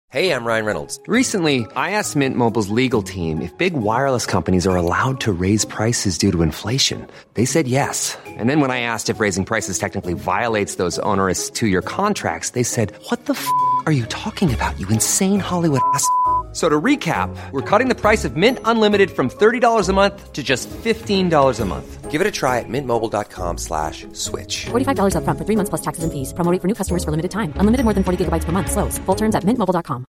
Hey, I'm Ryan Reynolds. Recently, I asked Mint Mobile's legal team if big wireless companies are allowed to raise prices due to inflation. They said yes. And then when I asked if raising prices technically violates those onerous two-year contracts, they said, "What the f*** are you talking about, you insane Hollywood ass?" So to recap, we're cutting the price of Mint Unlimited from $30 a month to just $15 a month. Give it a try at mintmobile.com/switch. $45 up front for 3 months plus taxes and fees. Promo rate for new customers for limited time. Unlimited more than 40 gigabytes per month. Slows full terms at mintmobile.com.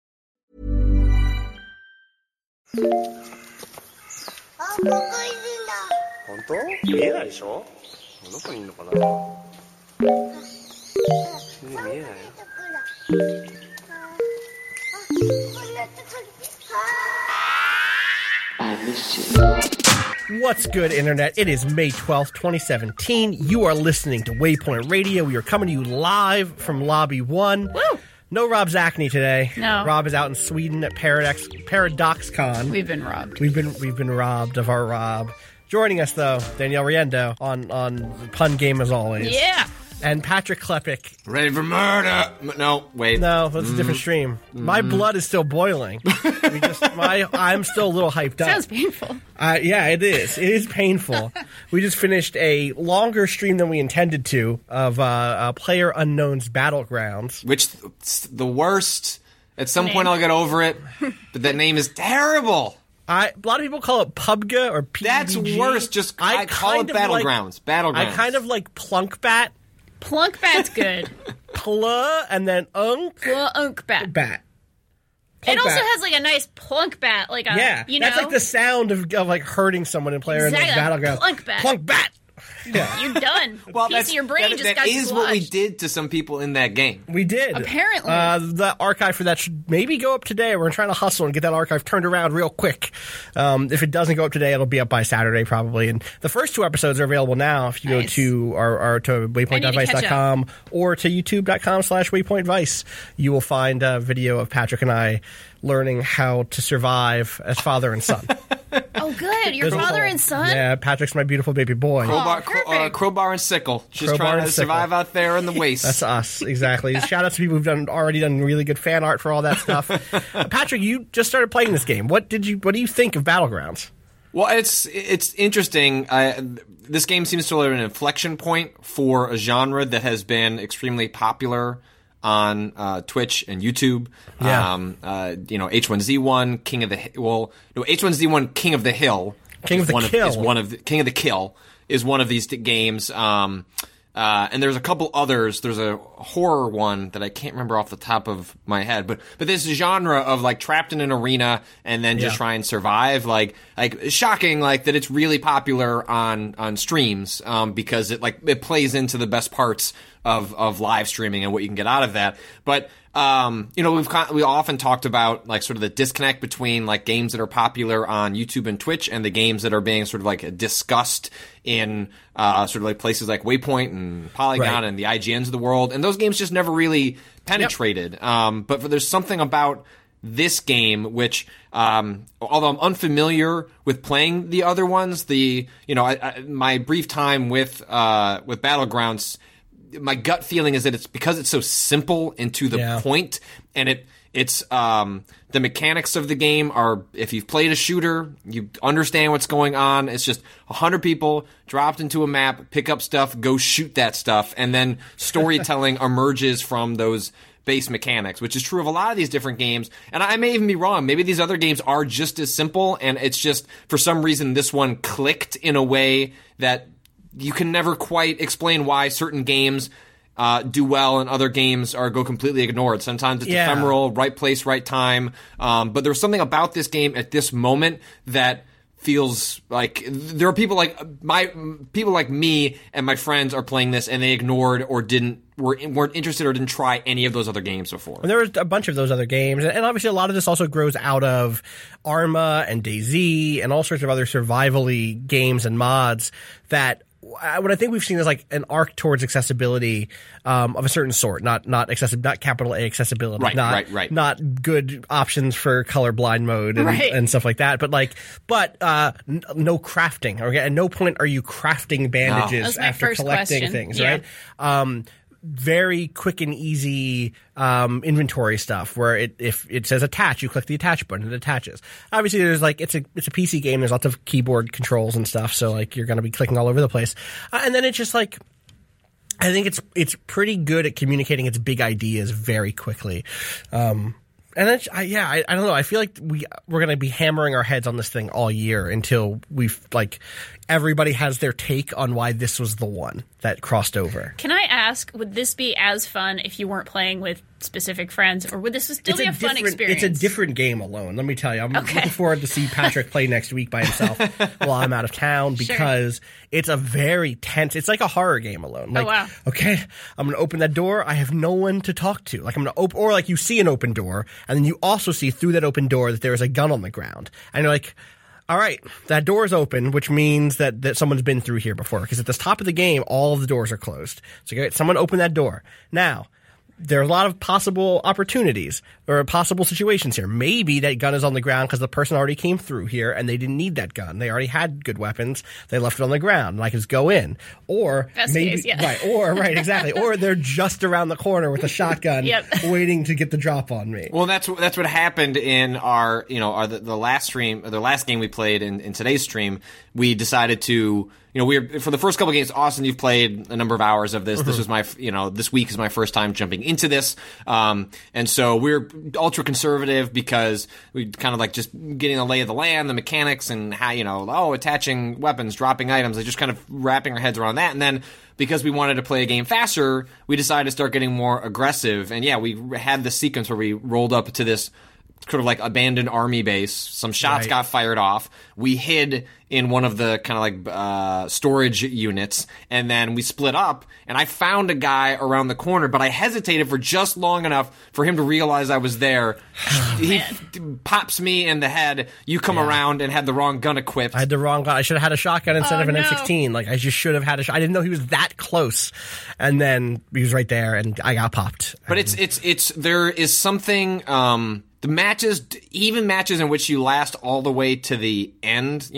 本当？見えないでしょ？どこにいるのかな？見えないよ。 What's good, Internet? It is May 12th, 2017. You are listening to Waypoint Radio. We are coming to you live from Lobby 1. Woo! No Rob Zachney today. No. Rob is out in Sweden at ParadoxCon. We've been robbed. We've been robbed of our Rob. Joining us, though, Danielle Riendo on Pun Game as always. Yeah. And Patrick Klepek. Ready for murder. No, wait. No, that's a different stream. My blood is still boiling. I'm still a little hyped up. Sounds painful. Yeah, it is. It is painful. We just finished a longer stream than we intended to of PlayerUnknown's Battlegrounds. Which, the worst. At some point I'll get over it, but that name is terrible. A lot of people call it PUBG or PUBG. That's worse. Just I call it Battlegrounds. Battlegrounds. I kind of like Plunkbat. Plunkbat's good. Pla and then Plunkbat. Bat. It also has like a nice plunkbat, like a that's like the sound of like hurting someone in player exactly. in the Battlegrounds. Plunkbat. Yeah. You're done. Well, piece of your brain just got that is what we squashed. did to some people in that game. We did. Apparently. The archive for that should maybe go up today. We're trying to hustle and get that archive turned around real quick. If it doesn't go up today, it'll be up by Saturday probably. And the first 2 episodes are available now if you go to our to waypoint.vice.com or to youtube.com/waypointvice. You will find a video of Patrick and I learning how to survive as father and son. Oh, good. Your father and son? Yeah, Patrick's my beautiful baby boy. Crowbar and sickle. Just Crowbar trying and to survive out there in the waste. That's us, exactly. Shout out to people who've already done really good fan art for all that stuff. Patrick, you just started playing this game. What do you think of Battlegrounds? Well, it's interesting. This game seems to have an inflection point for a genre that has been extremely popular on Twitch and YouTube. Yeah. H1Z1 King of the H1Z1 King of the Hill. King of the Kill is one of these games. And there's a couple others. There's a horror one that I can't remember off the top of my head. But this genre of like trapped in an arena and then just try and survive, like shocking, like that it's really popular on streams because it plays into the best parts of live streaming and what you can get out of that. But we often talked about like sort of the disconnect between like games that are popular on YouTube and Twitch and the games that are being sort of like discussed in sort of like places like Waypoint and Polygon and the IGNs of the world. And those games just never really penetrated. But there's something about this game which, although I'm unfamiliar with playing the other ones, my brief time with Battlegrounds, my gut feeling is that it's because it's so simple and to the point, and it's the mechanics of the game are, if you've played a shooter, you understand what's going on. It's just 100 people dropped into a map, pick up stuff, go shoot that stuff, and then storytelling emerges from those base mechanics, which is true of a lot of these different games. And I may even be wrong. Maybe these other games are just as simple, and it's just, for some reason, this one clicked in a way that you can never quite explain why certain games do well and other games go completely ignored. Sometimes it's ephemeral, right place, right time. But there's something about this game at this moment that feels like there are people like me and my friends are playing this and they ignored or weren't interested or didn't try any of those other games before. And there was a bunch of those other games, and obviously a lot of this also grows out of Arma and DayZ and all sorts of other survival-y games and mods that what I think we've seen is like an arc towards accessibility of a certain sort, not capital A accessibility, right. not good options for colorblind mode and stuff like that, but no crafting. Okay, at no point are you crafting bandages after collecting things, right? very quick and easy inventory stuff where if it says attach, you click the attach button, it attaches. Obviously, there's like it's a PC game. There's lots of keyboard controls and stuff, so like you're going to be clicking all over the place. And then it's just like I think it's pretty good at communicating its big ideas very quickly. And I don't know. I feel like we're going to be hammering our heads on this thing all year until we've like everybody has their take on why this was the one that crossed over. Can I ask, would this be as fun if you weren't playing with specific friends, or would this still be a fun experience? It's a different game alone. Let me tell you. I'm looking forward to see Patrick play next week by himself while I'm out of town because it's a very tense. It's like a horror game alone. Like, wow. Okay, I'm going to open that door. I have no one to talk to. Like I'm going to open, or like you see an open door, and then you also see through that open door that there is a gun on the ground, and you're like, all right, that door is open, which means that someone's been through here before. Because at the top of the game, all of the doors are closed. So someone opened that door. Now, there are a lot of possible opportunities or possible situations here. Maybe that gun is on the ground because the person already came through here and they didn't need that gun. They already had good weapons. They left it on the ground and I can just go in. Or best maybe, case, yeah. Right, exactly. Or they're just around the corner with a shotgun waiting to get the drop on me. Well, that's what happened in our, the last stream, the last game we played in today's stream. We decided to, for the first couple of games, Austin, you've played a number of hours of this. Mm-hmm. This was my, this week is my first time jumping into this. And so we're ultra conservative because we kind of like just getting the lay of the land, the mechanics and how, attaching weapons, dropping items, like just kind of wrapping our heads around that. And then because we wanted to play a game faster, we decided to start getting more aggressive. And we had this sequence where we rolled up to this sort of like abandoned army base. Some shots got fired off. We hid in one of the kind of like storage units, and then we split up, and I found a guy around the corner, but I hesitated for just long enough for him to realize I was there. He pops me in the head. You come around and had the wrong gun equipped. I had the wrong gun. I should have had a shotgun instead of an M16. Like, I just should have had I didn't know he was that close. And then he was right there, and I got popped. But there is something, the matches, even matches in which you last all the way to the end,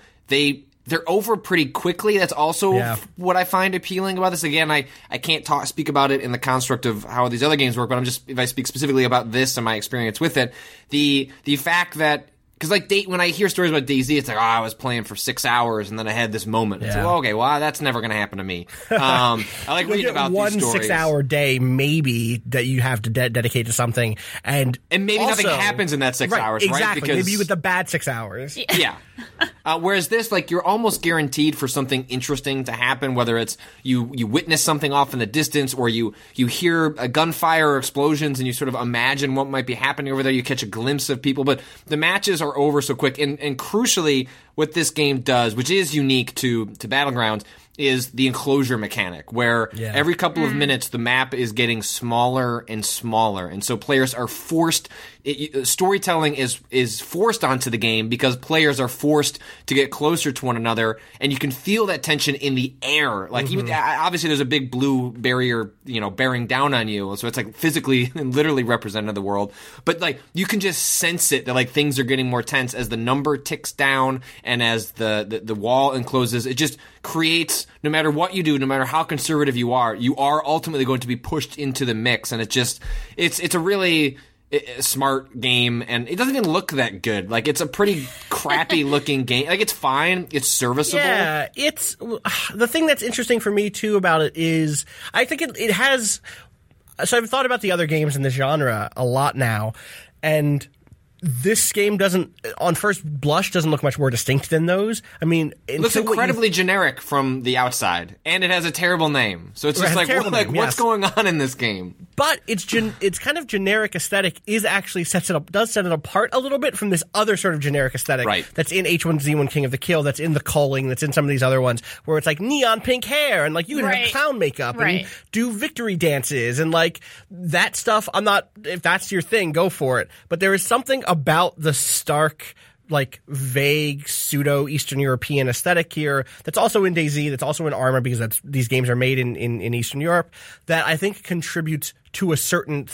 they're over pretty quickly. That's also what I find appealing about this. Again, I can't speak about it in the construct of how these other games work, but if I speak specifically about this and my experience with it, the fact that, because like when I hear stories about DayZ, it's like, I was playing for 6 hours and then I had this moment. It's like, okay, well, that's never going to happen to me. I like reading about these stories. 1 6-hour day, maybe, that you have to dedicate to something, and maybe also, nothing happens in that 6 hours, right? Exactly. Because maybe you get the bad 6 hours. Yeah. Whereas this, like, you're almost guaranteed for something interesting to happen, whether it's you witness something off in the distance, or you hear a gunfire or explosions and you sort of imagine what might be happening over there. You catch a glimpse of people, but the matches are over so quick. And crucially, what this game does, which is unique to Battlegrounds, is the enclosure mechanic, where every couple of minutes the map is getting smaller and smaller, and so players are forced. Storytelling is forced onto the game because players are forced to get closer to one another, and you can feel that tension in the air. Like even obviously, there's a big blue barrier, bearing down on you, so it's like physically and literally represented the world. But like you can just sense it that like things are getting more tense as the number ticks down and as the wall encloses. It just creates, no matter what you do, no matter how conservative you are ultimately going to be pushed into the mix, and it's a really smart game, and it doesn't even look that good. Like, it's a pretty crappy looking game. Like, it's fine, it's serviceable. Yeah, it's the thing that's interesting for me too about it is I think it has. So I've thought about the other games in this genre a lot now, and this game doesn't, on first blush, doesn't look much more distinct than those. I mean, it looks incredibly generic from the outside, and it has a terrible name. So it's just like, what's going on in this game? But its kind of generic aesthetic does set it apart a little bit from this other sort of generic aesthetic that's in H1Z1 King of the Kill, that's in The Calling, that's in some of these other ones, where it's like neon pink hair, and like you can have clown makeup and do victory dances, and like that stuff. If that's your thing, go for it. But there is something about the stark, like vague pseudo Eastern European aesthetic here that's also in DayZ, that's also in Arma, because these games are made in Eastern Europe, that I think contributes to a certain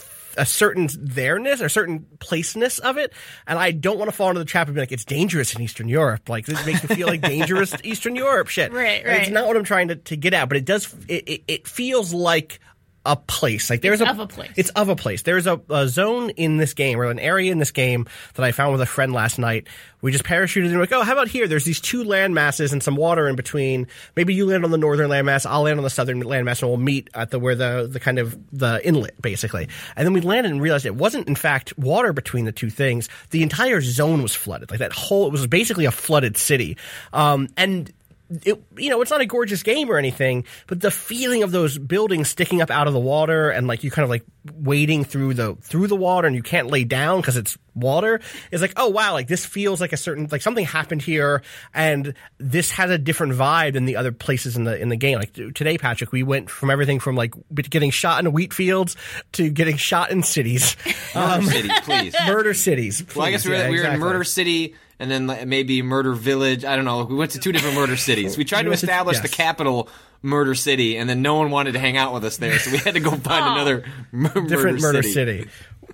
there-ness or certain placeness of it. And I don't want to fall into the trap of being like, it's dangerous in Eastern Europe. Like, this makes me feel like dangerous Eastern Europe shit. Right. It's not what I'm trying to get at, but it does. It feels like a place. Like there's It's of a place. It's of a place. There's a zone in this game, or an area in this game that I found with a friend last night. We just parachuted in. We're like, oh, how about here? There's these two land masses and some water in between. Maybe you land on the northern landmass, I'll land on the southern landmass, and we'll meet at where the kind of the inlet, basically. And then we landed and realized it wasn't, in fact, water between the two things. The entire zone was flooded. Like that whole, it was basically a flooded city. And it's not a gorgeous game or anything, but the feeling of those buildings sticking up out of the water and like you kind of like wading through the water and you can't lay down because it's water is like, oh wow, like this feels like a certain, like something happened here and this has a different vibe than the other places in the game. Like today, Patrick, we went from everything from like getting shot in wheat fields to getting shot in cities. Murder City, please. Murder cities. Please. Well, I guess we were in Murder City. And then maybe Murder Village. I don't know. We went to 2 different murder cities. We tried to establish the capital, Murder City, and then no one wanted to hang out with us there, so we had to go find another different Murder City.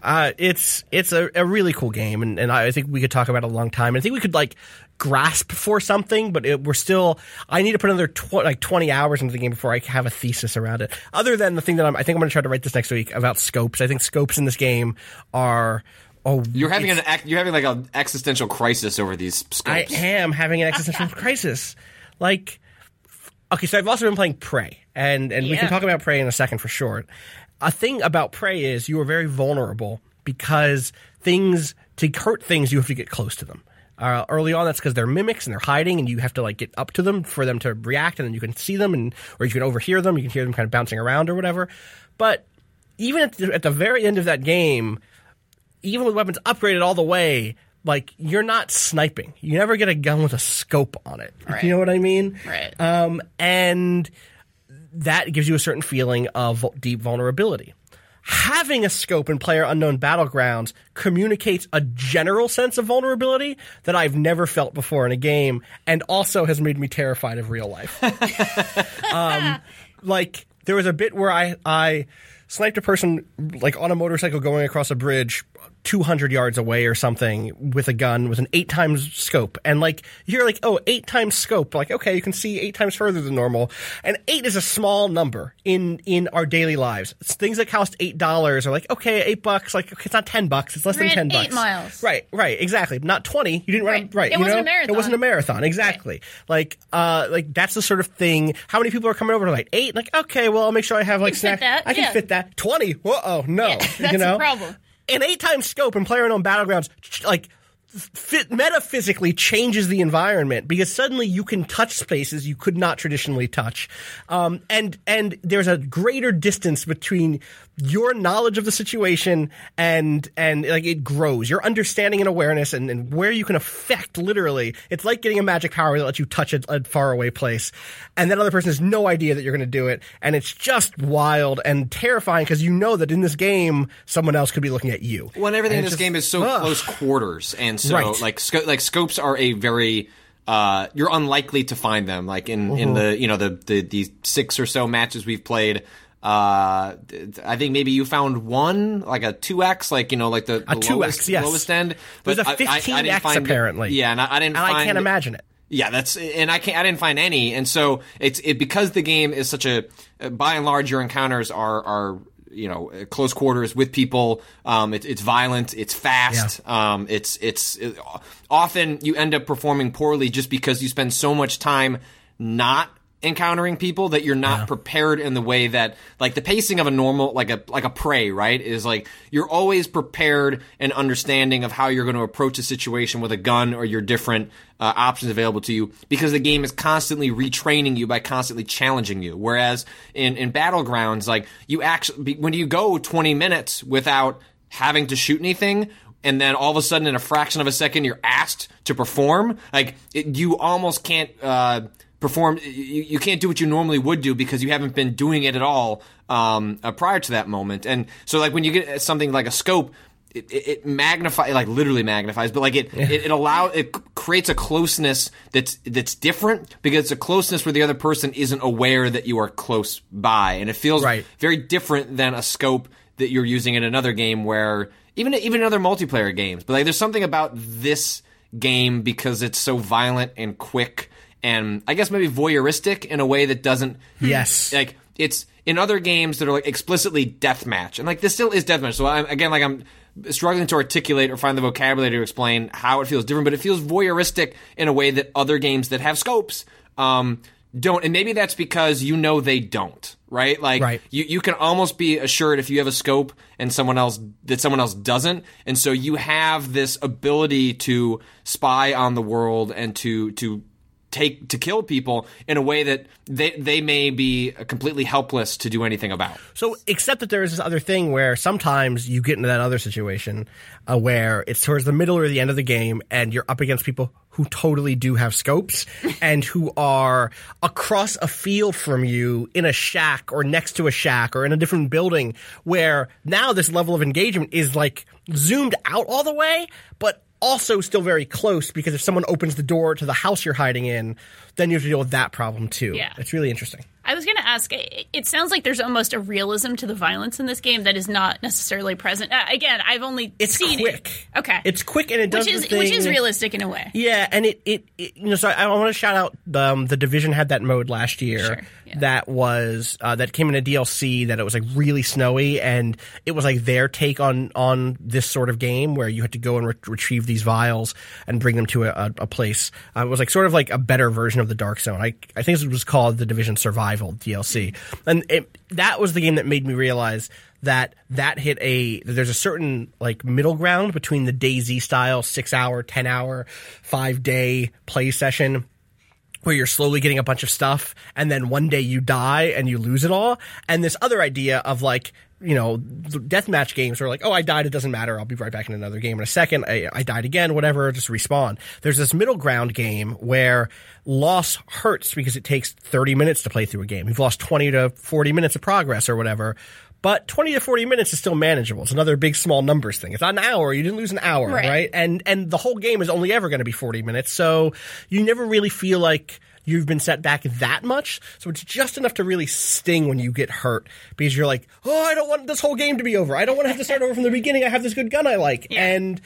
It's a really cool game, and I think we could talk about it a long time. I think we could like grasp for something, but I need to put another 20 hours into the game before I have a thesis around it. Other than the thing that I think I'm going to try to write this next week about scopes. I think scopes in this game are. Oh, you're having like an existential crisis over these scopes. I am having an existential crisis. Like, okay, so I've also been playing Prey, and we can talk about Prey in a second for sure. A thing about Prey is you are very vulnerable because to hurt things, you have to get close to them. Early on, that's because they're mimics and they're hiding, and you have to like get up to them for them to react, and then you can see them, or you can overhear them. You can hear them kind of bouncing around or whatever. But even at the very end of that game, even with weapons upgraded all the way, like you're not sniping. You never get a gun with a scope on it. Right. You know what I mean? Right. And that gives you a certain feeling of deep vulnerability. Having a scope in PlayerUnknown Battlegrounds communicates a general sense of vulnerability that I've never felt before in a game, and also has made me terrified of real life. Like there was a bit where I sniped a person like on a motorcycle going across a bridge 200 yards away or something with a gun with an 8x scope. And like, you're like, oh, 8x scope. Like, okay, you can see 8 times further than normal. And 8 is a small number in our daily lives. It's things that cost $8 are like, okay, $8. Like, okay, it's not $10. It's less than $10. 8 miles. Right, exactly. Not 20. You didn't run, right. It wasn't a marathon. It wasn't a marathon. Exactly. Right. Like that's the sort of thing. How many people are coming over to like 8? Like, okay, well, I'll make sure I have like snack. I can fit that. 20. Whoa, no. Yeah, that's the problem. An 8x scope in PlayerUnknown Battlegrounds, like, metaphysically changes the environment because suddenly you can touch spaces you could not traditionally touch. And there's a greater distance between your knowledge of the situation and like it grows. Your understanding and awareness and where you can affect literally. It's like getting a magic power that lets you touch a faraway place. And that other person has no idea that you're going to do it. And it's just wild and terrifying because you know that in this game, someone else could be looking at you. Well, and everything in this game is so close quarters. And so like scopes are a very you're unlikely to find them. Like in the 6 or so matches we've played, I think maybe you found one, like a 2x, like like the 2x, lowest end. But there's a 15x apparently. Yeah, and I didn't. And I can't imagine it. Yeah, I didn't find any, and so it's because the game is such a by and large your encounters are close quarters with people. It's violent. It's fast. Yeah. It's often you end up performing poorly just because you spend so much time not encountering people that you're not prepared in the way that, like, the pacing of a normal, like a Prey, right, is like you're always prepared and understanding of how you're going to approach a situation with a gun or your different options available to you because the game is constantly retraining you by constantly challenging you. Whereas in Battlegrounds, like, you actually, when you go 20 minutes without having to shoot anything, and then all of a sudden in a fraction of a second you're asked to perform, like, you almost can't perform. You can't do what you normally would do because you haven't been doing it at all prior to that moment. And so, like, when you get something like a scope, it magnifies, like, literally magnifies, but like it creates a closeness that's different because it's a closeness where the other person isn't aware that you are close by, and it feels very different than a scope that you're using in another game where even other multiplayer games. But like, there's something about this game because it's so violent and quick. And I guess maybe voyeuristic in a way that doesn't... Yes. Like, it's in other games that are like explicitly deathmatch, and like this still is deathmatch. So I'm struggling to articulate or find the vocabulary to explain how it feels different, but it feels voyeuristic in a way that other games that have scopes don't. And maybe that's because they don't, right? Like you can almost be assured if you have a scope and someone else doesn't, and so you have this ability to spy on the world and to kill people in a way that they may be completely helpless to do anything about. So, except that there is this other thing where sometimes you get into that other situation where it's towards the middle or the end of the game and you're up against people who totally do have scopes and who are across a field from you in a shack or next to a shack or in a different building, where now this level of engagement is like zoomed out all the way, but also still very close, because if someone opens the door to the house you're hiding in, then you have to deal with that problem too. Yeah. It's really interesting. I was going to ask, it sounds like there's almost a realism to the violence in this game that is not necessarily present. Again, I've only seen quick. it. Okay. It's quick, and it does which is realistic in a way. Yeah, and it so I want to shout out the Division had that mode last year. Sure, yeah. That was that came in a DLC that it was like really snowy, and it was like their take on this sort of game where you had to go and retrieve these vials and bring them to a place. It was like sort of like a better version of the Dark Zone. I think it was called the Division Survival DLC, and that was the game that made me realize that there's a certain like middle ground between the DayZ style 6-hour, 10-hour, 5-day play session where you're slowly getting a bunch of stuff and then one day you die and you lose it all, and this other idea of like, deathmatch games are like, oh, I died, it doesn't matter, I'll be right back in another game in a second, I died again, whatever, just respawn. There's this middle ground game where loss hurts because it takes 30 minutes to play through a game. You've lost 20 to 40 minutes of progress or whatever, but 20 to 40 minutes is still manageable. It's another big small numbers thing. It's not an hour, you didn't lose an hour, right? And the whole game is only ever going to be 40 minutes, so you never really feel like you've been set back that much, so it's just enough to really sting when you get hurt, because you're like, oh, I don't want this whole game to be over. I don't want to have to start over from the beginning. I have this good gun I like, and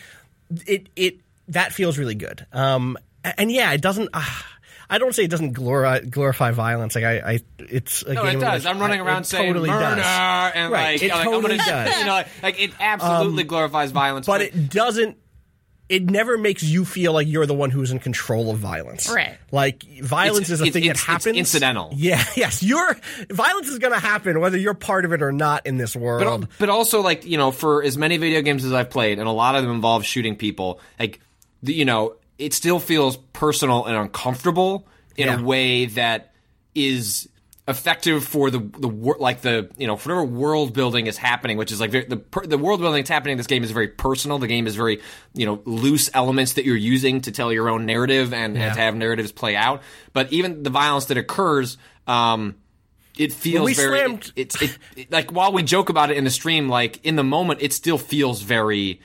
it that feels really good. And yeah, it doesn't. I don't say it doesn't glorify violence. Like it's a game. It does. I'm running around saying totally murder does. and right. It totally does. Like it absolutely glorifies violence, but it doesn't. It never makes you feel like you're the one who's in control of violence. Right. Like, violence is a thing that happens. It's incidental. Yeah, yes. Violence is going to happen whether you're part of it or not in this world. But also, like, for as many video games as I've played, and a lot of them involve shooting people, like, it still feels personal and uncomfortable in a way that is effective for the whatever world building is happening, which is like the world building that's happening in this game is very personal. The game is very loose elements that you're using to tell your own narrative and to have narratives play out. But even the violence that occurs, it feels very. It's like, while we joke about it in the stream, like in the moment, it still feels very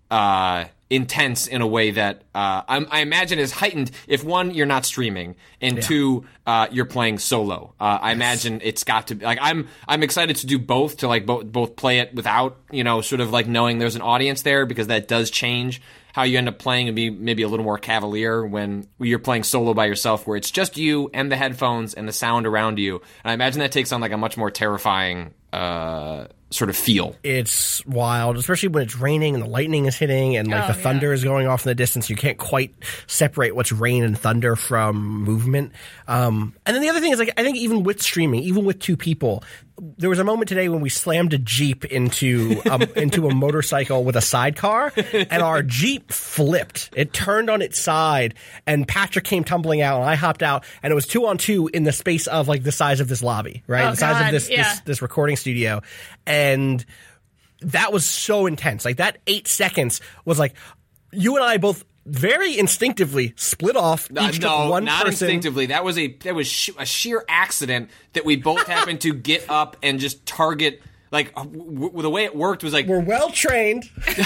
intense in a way that I imagine is heightened if, one, you're not streaming, and two, you're playing solo. I imagine it's got to be like, I'm excited to do both, to like both play it without sort of like knowing there's an audience there, because that does change how you end up playing and be maybe a little more cavalier when you're playing solo by yourself, where it's just you and the headphones and the sound around you. And I imagine that takes on like a much more terrifying sort of feel. It's wild, especially when it's raining and the lightning is hitting and like the thunder is going off in the distance. You can't quite separate what's rain and thunder from movement. And then the other thing is, like, I think even with streaming, even with two people, there was a moment today when we slammed a Jeep into a motorcycle with a sidecar, and our Jeep flipped. It turned on its side, and Patrick came tumbling out, and I hopped out, and it was 2-on-2 in the space of like the size of this lobby, right? The size of this recording studio. And that was so intense. Like, that 8 seconds was like, you and I both very instinctively split off. Each took one not person. Instinctively. That was a sheer accident that we both happened to get up and just target. Like, the way it worked was like, we're well trained.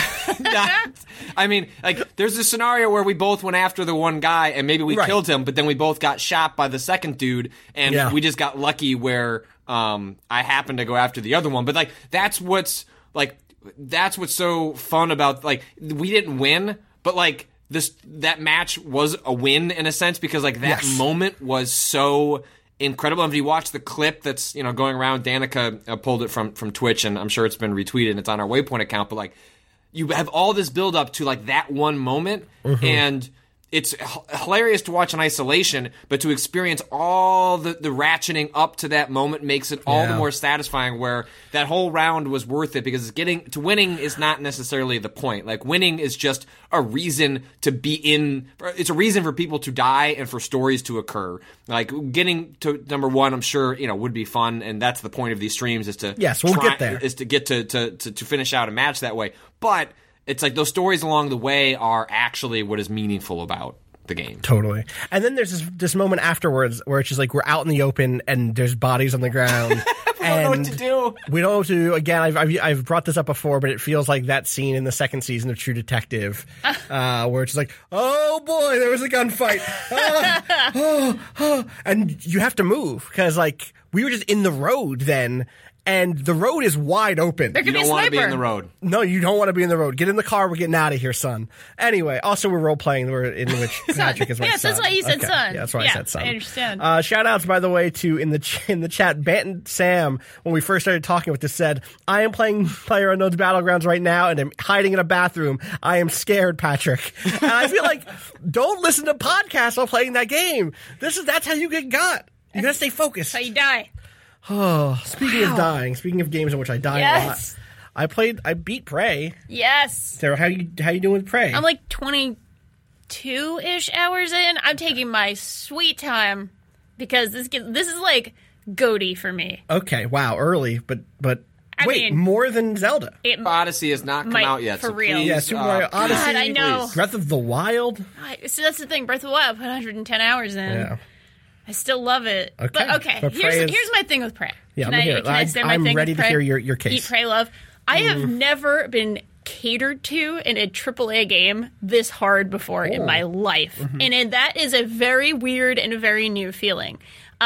I mean, like, there's a scenario where we both went after the one guy and maybe we killed him, but then we both got shot by the second dude, and we just got lucky where I happened to go after the other one. But like, that's what's so fun about, like, we didn't win, but like, that match was a win in a sense, because like that moment was so incredible. And if you watch the clip that's going around, Danica pulled it from Twitch, and I'm sure it's been retweeted and it's on our Waypoint account. But like, you have all this build up to like that one moment, and it's hilarious to watch in isolation, but to experience all the ratcheting up to that moment makes it all the more satisfying, where that whole round was worth it, because getting to winning is not necessarily the point. Like, winning is just a reason to be in. It's a reason for people to die and for stories to occur. Like, getting to number one, I'm sure, would be fun, and that's the point of these streams, is to get there. Is to get to finish out a match that way. But it's like those stories along the way are actually what is meaningful about the game. Totally. And then there's this moment afterwards where it's just like we're out in the open and there's bodies on the ground. We don't know what to do. We don't know what to do. Again, I've brought this up before, but it feels like that scene in the second season of True Detective, where it's like, oh boy, there was a gunfight. And you have to move, because like we were just in the road then. And the road is wide open. There could You be a don't want to sniper. be in the road. No, you don't want to be in the road. Get in the car. We're getting out of here, son. Anyway, also we're role playing. We're in which Patrick is my Yes, son. that's why he said Okay. son. Yeah, that's why I said son. I understand. Shout outs, by the way, to in the chat. Banton Sam, when we first started talking with this, said, "I am playing PlayerUnknown's Battlegrounds right now, and I'm hiding in a bathroom. I am scared, Patrick." And I feel like, don't listen to podcasts while playing that game. That's how you get got. You gotta stay focused. That's how you die. Oh, speaking of dying, speaking of games in which I die a lot, Yes. I beat Prey. Yes. Sarah, how you doing with Prey? I'm like 22-ish hours in. I'm taking my sweet time, because this is like GOTY for me. Okay, wow, early, but I wait, mean, more than Zelda. Odyssey has not come out yet. for So real. please, Yeah, Super Mario Odyssey, God, I know. Breath of the Wild. So that's the thing. Breath of the Wild, I put 110 hours in. Yeah. I still love it. Okay. But okay, But Prey is- here's my thing with Prey. Yeah, Can let me hear it. can I say my I'm thing ready with to Prey? hear your case. Eat, Pray, Love. I have never been catered to in a AAA game this hard before in my life. And that is a very weird and a very new feeling.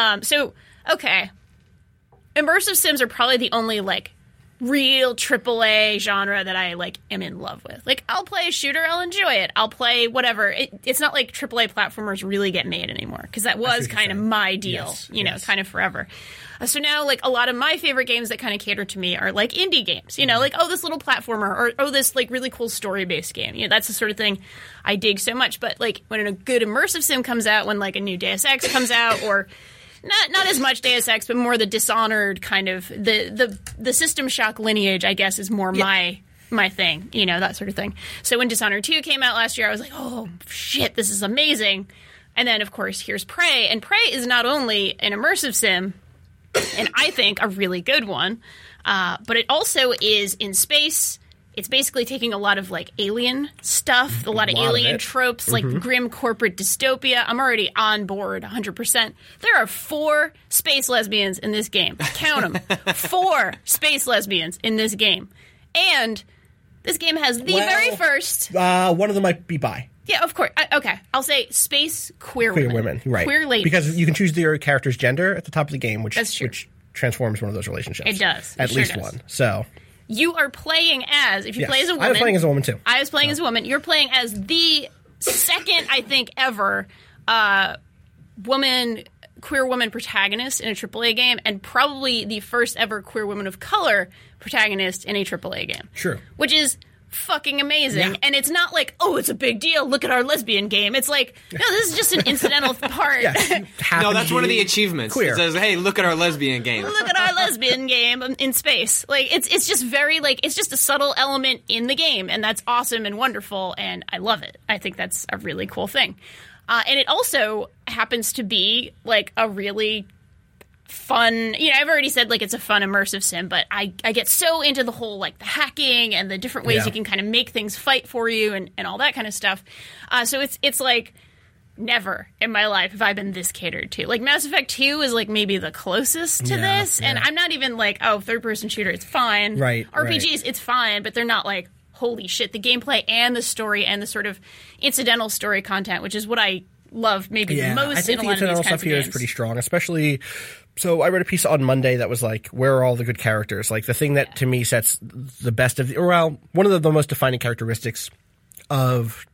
Okay. Immersive sims are probably the only, like, real AAA genre that I, like, am in love with. Like, I'll play a shooter, I'll enjoy it. I'll play whatever. It's not like AAA platformers really get made anymore, because that was kind of my deal, kind of forever. So now, like, a lot of my favorite games that kind of cater to me are, like, indie games. Like, oh, this little platformer, or this, like, really cool story-based game. That's the sort of thing I dig so much. But, like, when a good immersive sim comes out, when, like, a new Deus Ex comes out, or not as much Deus Ex, but more the Dishonored kind of, the System Shock lineage, I guess, is more my thing, that sort of thing. So when Dishonored 2 came out last year, I was like, oh, shit, this is amazing. And then, of course, here's Prey. And Prey is not only an immersive sim, and I think a really good one, but it also is in space. It's basically taking a lot of, like, alien stuff, a lot of alien tropes, like grim corporate dystopia. I'm already on board 100%. There are 4 space lesbians in this game. Count them. 4 space lesbians in this game. And this game has the very first... one of them might be bi. Yeah, of course. Okay, I'll say space queer women, right. Queer ladies. Because you can choose your character's gender at the top of the game, which That's true. which transforms one of those relationships. It does. It At sure least does. one. So... You are playing as, if you Yes. play as a woman... I was playing as a woman, too. I was playing as a woman. You're playing as the second, I think, ever queer woman protagonist in a AAA game, and probably the first ever queer woman of color protagonist in a AAA game. Sure. Which is fucking amazing. Yeah. And it's not like, oh, it's a big deal, look at our lesbian game. It's like, no, this is just an incidental part. Yes, you happen No, that's to one of be the achievements. Queer. It says, hey, look at our lesbian game. Look at our lesbian game in space. Like, it's just very, like, it's just a subtle element in the game, and that's awesome and wonderful, and I love it. I think that's a really cool thing. And it also happens to be, like, a really fun, I've already said, like, it's a fun immersive sim, but I get so into the whole, like, the hacking and the different ways you can kind of make things fight for you and all that kind of stuff. So it's like, never in my life have I been this catered to. Like, Mass Effect 2 is, like, maybe the closest to this, and I'm not even like, oh, third-person shooter, it's fine. Right, RPGs, it's fine, but they're not like, holy shit, the gameplay and the story and the sort of incidental story content, which is what I love maybe the most I think in a the lot of these incidental kinds stuff of here games. is pretty strong, especially... So I read a piece on Monday that was like, where are all the good characters? Like, the thing that, to me, sets the best of... one of the most defining characteristics of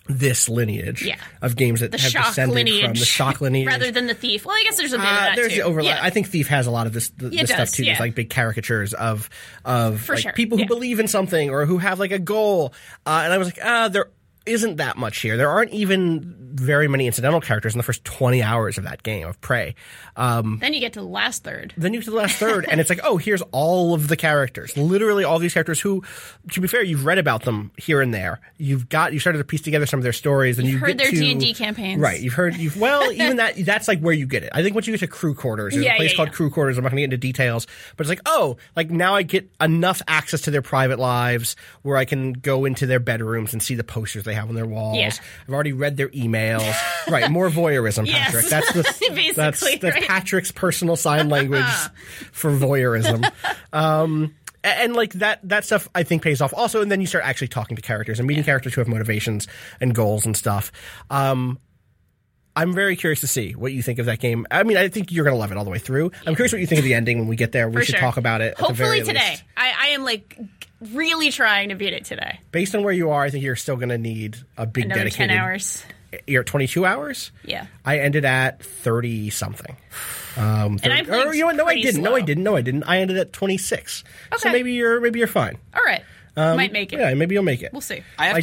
this lineage of games that the have shock descended lineage, from the shock lineage. rather than the Thief. Well, I guess there's a bit of that there's too. the overlap. Yeah. I think Thief has a lot of this stuff too. Yeah. These like big caricatures of like, sure. people who believe in something or who have like a goal. And I was like, there isn't that much here. There aren't even very many incidental characters in the first 20 hours of that game of Prey. Then you get to the last third. And it's like, oh, here's all of the characters. Literally all these characters who, to be fair, you've read about them here and there. You started to piece together some of their stories. And You've heard their to, D&D campaigns. Right. Even that's like where you get it. I think once you get to Crew Quarters, there's a place called Crew Quarters. I'm not going to get into details, but it's like, oh, like now I get enough access to their private lives where I can go into their bedrooms and see the posters they have on their walls. Yeah. I've already read their emails. Right. More voyeurism, Patrick. Yes. That's that's right? Patrick's personal sign language for voyeurism. And like that stuff I think pays off also, and then you start actually talking to characters and meeting characters who have motivations and goals and stuff. I'm very curious to see what you think of that game. I mean, I think you're going to love it all the way through. I'm curious what you think of the ending when we get there. We should talk about it Hopefully at the very today. least. I am like really trying to beat it today. Based on where you are, I think you're still going to need a big Another dedicated 10 hours. You're at 22 hours? Yeah. I ended at 30 something. And I played you know what? No, I pretty didn't. slow. No, I didn't. I ended at 26. Okay. So maybe you're fine. All right. Might make it. Yeah, maybe you'll make it. We'll see. I'm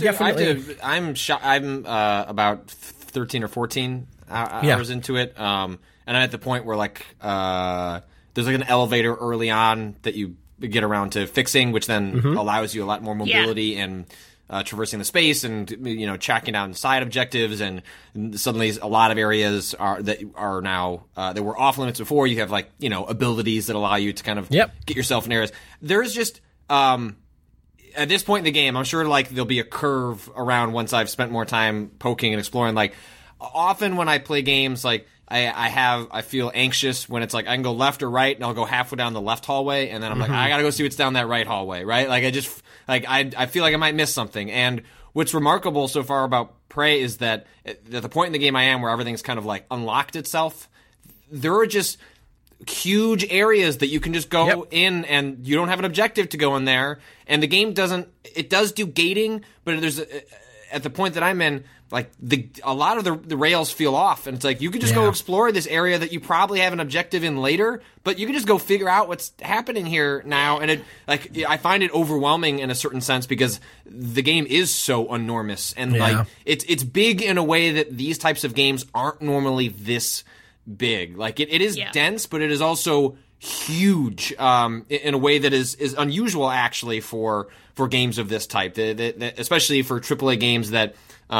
about 13 or 14 hours into it. And I'm at the point where like there's like an elevator early on that you get around to fixing, which then allows you a lot more mobility and traversing the space and tracking down side objectives, and suddenly a lot of areas that were off limits before. You have like abilities that allow you to kind of get yourself in areas. There's just at this point in the game, I'm sure like there'll be a curve around once I've spent more time poking and exploring. Like often when I play games, like I feel anxious when it's like I can go left or right, and I'll go halfway down the left hallway, and then I'm like, I gotta go see what's down that right hallway, right? Like I feel like I might miss something. And what's remarkable so far about Prey is that at the point in the game I am where everything's kind of like unlocked itself, there are just huge areas that you can just go in, and you don't have an objective to go in there. And the game does do gating, but there's at the point that I'm in, like a lot of the rails feel off, and it's like you could just go explore this area that you probably have an objective in later, but you can just go figure out what's happening here now. And I find it overwhelming in a certain sense because the game is so enormous, and like it's big in a way that these types of games aren't normally this big. Like it is dense, but it is also huge in a way that is unusual actually for games of this type, especially for AAA games that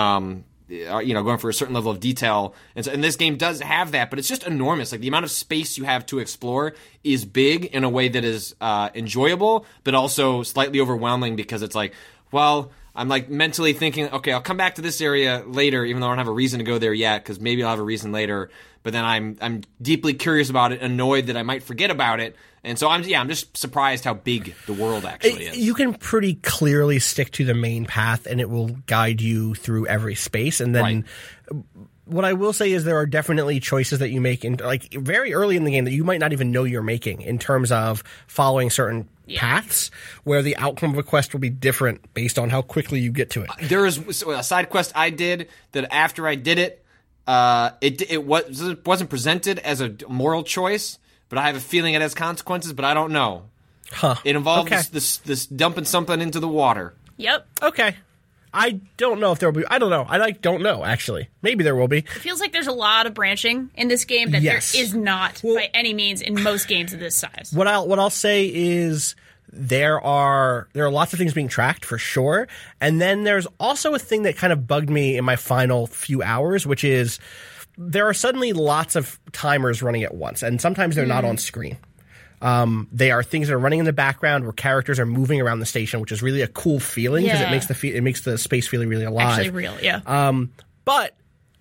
going for a certain level of detail. And this game does have that, but it's just enormous. Like the amount of space you have to explore is big in a way that is enjoyable, but also slightly overwhelming because it's like, well, I'm like mentally thinking, okay, I'll come back to this area later, even though I don't have a reason to go there yet, because maybe I'll have a reason later. But then I'm deeply curious about it, annoyed that I might forget about it, and so I'm just surprised how big the world actually is. You can pretty clearly stick to the main path, and it will guide you through every space. And then, what I will say is there are definitely choices that you make in like very early in the game that you might not even know you're making in terms of following certain paths, where the outcome of a quest will be different based on how quickly you get to it. There is a side quest I did that after I did it, it wasn't presented as a moral choice, but I have a feeling it has consequences, but I don't know. It involves this dumping something into the water. Yep. Okay. I don't know if there will be. I don't know. I don't know, actually. Maybe there will be. It feels like there's a lot of branching in this game that there is not by any means in most games of this size. What I'll say is there are lots of things being tracked for sure, and then there's also a thing that kind of bugged me in my final few hours, which is there are suddenly lots of timers running at once, and sometimes they're not on screen. They are things that are running in the background where characters are moving around the station, which is really a cool feeling because it makes the space feel really alive. Actually real, yeah. But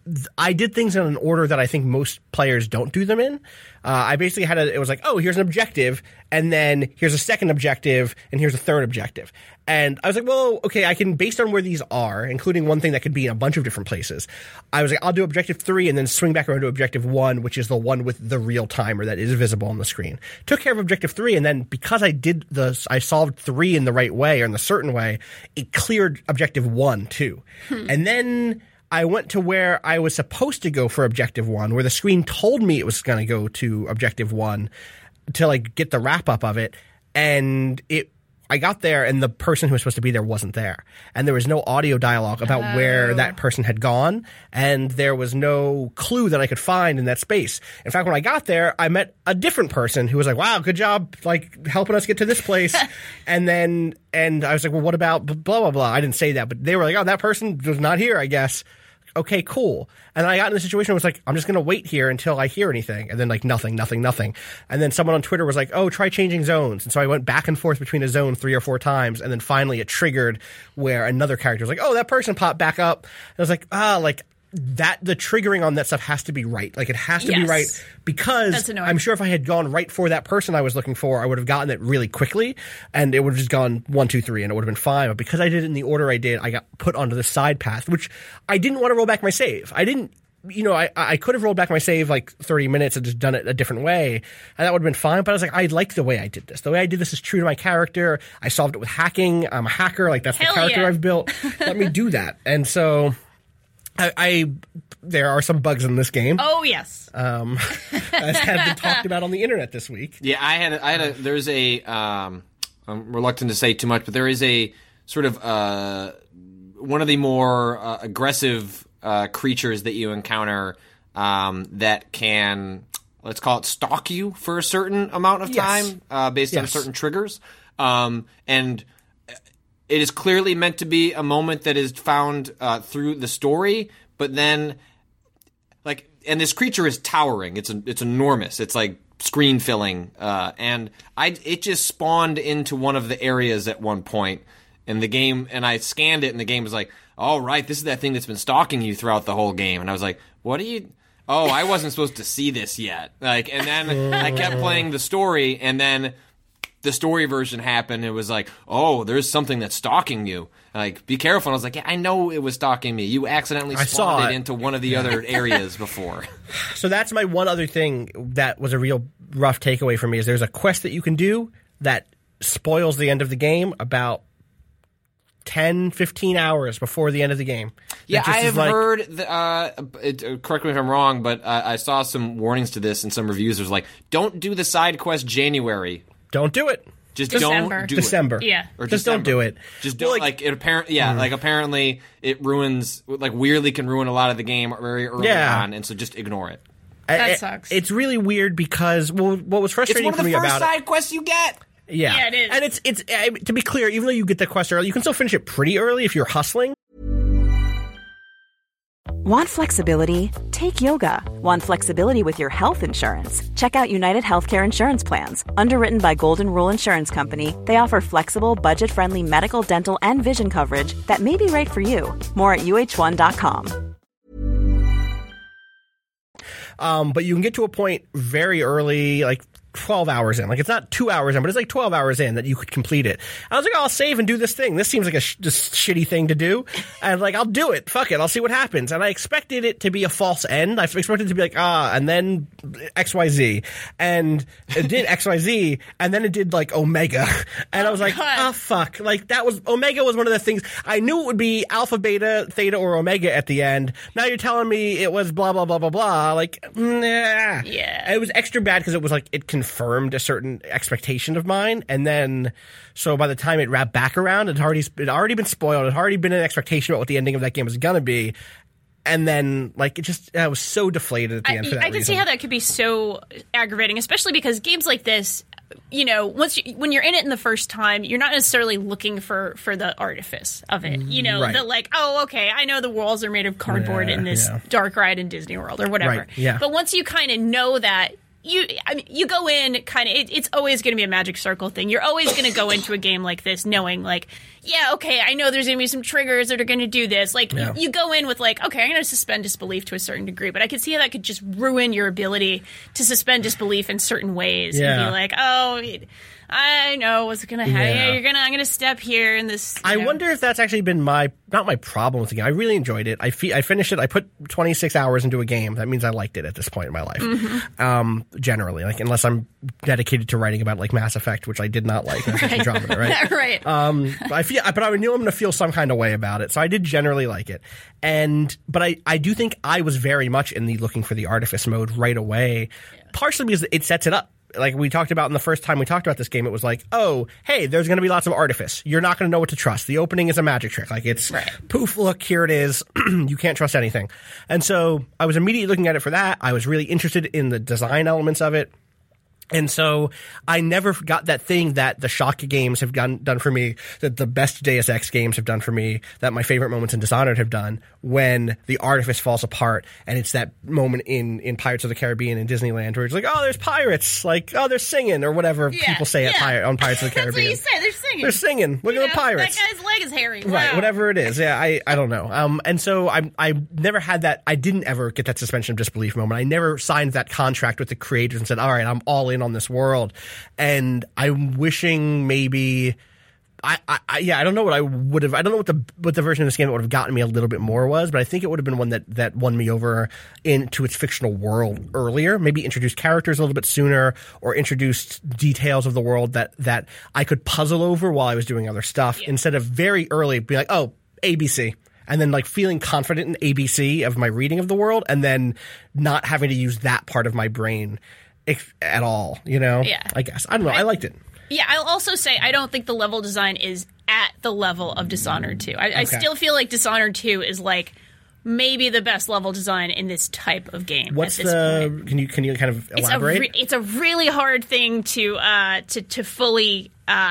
I did things in an order that I think most players don't do them in. I basically it was like, oh, here's an objective, and then here's a second objective, and here's a third objective. And I was like, well, okay, I can, based on where these are, including one thing that could be in a bunch of different places, I was like, I'll do objective 3 and then swing back around to objective 1, which is the one with the real timer that is visible on the screen. Took care of objective 3, and then because I solved 3 in the right way, or in the certain way, it cleared objective 1 too. And then I went to where I was supposed to go for objective 1, where the screen told me it was going to go to objective 1 to like get the wrap up of it. And I got there and the person who was supposed to be there wasn't there. And there was no audio dialogue about where that person had gone. And there was no clue that I could find in that space. In fact, when I got there, I met a different person who was like, wow, good job, like helping us get to this place. and I was like, well, what about blah, blah, blah. I didn't say that, but they were like, oh, that person was not here, I guess. Okay, cool. And I got in a situation where it was like, I'm just going to wait here until I hear anything. And then like nothing. And then someone on Twitter was like, oh, try changing zones. And so I went back and forth between a zone 3 or 4 times. And then finally it triggered where another character was like, oh, that person popped back up. And I was like, the triggering on that stuff has to be right. Like it has to be right, because I'm sure if I had gone right for that person I was looking for, I would have gotten it really quickly and it would have just gone 1, 2, 3 and it would have been fine. But because I did it in the order I did, I got put onto the side path, which I didn't want to roll back my save. I didn't, I could have rolled back my save like 30 minutes and just done it a different way, and that would have been fine. But I was like, I like the way I did this. The way I did this is true to my character. I solved it with hacking. I'm a hacker. Like that's the character I've built. Let me do that. And so there are some bugs in this game. Oh yes, as have been talked about on the internet this week. Yeah, there's a. I'm reluctant to say too much, but there is a sort of one of the more aggressive creatures that you encounter that can, let's call it, stalk you for a certain amount of time based on certain triggers, and. It is clearly meant to be a moment that is found through the story, but then, and this creature is towering. It's enormous. It's like screen filling, and it just spawned into one of the areas at one point in the game, and I scanned it, and the game was like, "All right, this is that thing that's been stalking you throughout the whole game," and I was like, "What are you?" Oh, I wasn't supposed to see this yet. And then I kept playing the story, and then. The story version happened. It was like, oh, there's something that's stalking you. Like, be careful. And I was like, yeah, I know it was stalking me. You accidentally spawned it into one of the other areas before. So that's my one other thing that was a real rough takeaway for me is there's a quest that you can do that spoils the end of the game about 10, 15 hours before the end of the game. Yeah, I have heard, correct me if I'm wrong, but I saw some warnings to this in some reviews. It was like, don't do the side quest January. Don't do it. Just December. Don't do December. it. Yeah. Or just don't do it. Just don't, apparently it ruins, weirdly can ruin a lot of the game very early on, and so just ignore it. That sucks. It's really weird because, what was frustrating for me about it... It's one of the first side quests you get! Yeah, it is. And it's to be clear, even though you get the quest early, you can still finish it pretty early if you're hustling. Want flexibility? Take yoga. Want flexibility with your health insurance? Check out United Healthcare Insurance Plans. Underwritten by Golden Rule Insurance Company, they offer flexible, budget-friendly medical, dental, and vision coverage that may be right for you. More at UH1.com. But you can get to a point very early, like 12 hours in. Like, it's not 2 hours in, but it's like 12 hours in that you could complete it. I was like, I'll save and do this thing. This seems like a just shitty thing to do. And like, I'll do it. Fuck it. I'll see what happens. And I expected it to be a false end. I expected it to be like, and then XYZ. And it did XYZ, and then it did like Omega. And I was like, fuck. Like, Omega was one of the things. I knew it would be Alpha, Beta, Theta, or Omega at the end. Now you're telling me it was blah, blah, blah, blah, blah. Like, nah. Yeah. It was extra bad because it was like, it confirmed a certain expectation of mine, and then so by the time it wrapped back around, it had already been spoiled. It had already been an expectation about what the ending of that game was gonna be, and then like I was so deflated at the end. For that I can see how that could be so aggravating, especially because games like this, you know, when you're in it in the first time, you're not necessarily looking for the artifice of it. You know, right. the like, oh, okay, I know the walls are made of cardboard in this dark ride in Disney World or whatever. Right. Yeah. But once you kind of know that you go in kind of, it's always going to be a magic circle thing. You're always going to go into a game like this knowing, like, yeah, okay, I know there's going to be some triggers that are going to do this. Like, you go in with, like, okay, I'm going to suspend disbelief to a certain degree, but I could see how that could just ruin your ability to suspend disbelief in certain ways and be like, oh, I know what's going to happen. I'm going to step here in this. I wonder if that's actually been not my problem with the game. I really enjoyed it. I finished it. I put 26 hours into a game. That means I liked it at this point in my life. Generally, like, unless I'm dedicated to writing about, like, Mass Effect, which I did not like. Andromeda, right? Right. But I knew I'm going to feel some kind of way about it. So I did generally like it. But I do think I was very much in the looking for the artifice mode right away, partially because it sets it up. Like we talked about in the first time we talked about this game, it was like, oh, hey, there's going to be lots of artifice. You're not going to know what to trust. The opening is a magic trick. Like, it's poof, look, here it is. You can't trust anything. And so I was immediately looking at it for that. I was really interested in the design elements of it. And so I never got that thing that the Shock games have done for me, that the best Deus Ex games have done for me, that my favorite moments in Dishonored have done, when the artifice falls apart. And it's that moment in Pirates of the Caribbean in Disneyland where it's like, oh, there's pirates, like, oh, they're singing, or whatever people say on Pirates of the Caribbean. That's what you say, they're singing. They're singing. Look at the pirates. That guy's leg is hairy. Wow. Right, whatever it is. Yeah, I don't know. And so I never had that. I didn't ever get that suspension of disbelief moment. I never signed that contract with the creators and said, all right, I'm all in on this world. And I'm wishing maybe I don't know what I would have. I don't know what the version of this game that would have gotten me a little bit more was, but I think it would have been one that won me over into its fictional world earlier. Maybe introduced characters a little bit sooner, or introduced details of the world that I could puzzle over while I was doing other stuff, instead of very early being like, oh, ABC. And then, like, feeling confident in ABC of my reading of the world, and then not having to use that part of my brain at all, you know? Yeah. I guess. I don't know. I liked it. Yeah, I'll also say I don't think the level design is at the level of Dishonored 2. I still feel like Dishonored 2 is, like, maybe the best level design in this type of game. What's at this point. Can you kind of elaborate? It's a really hard thing to fully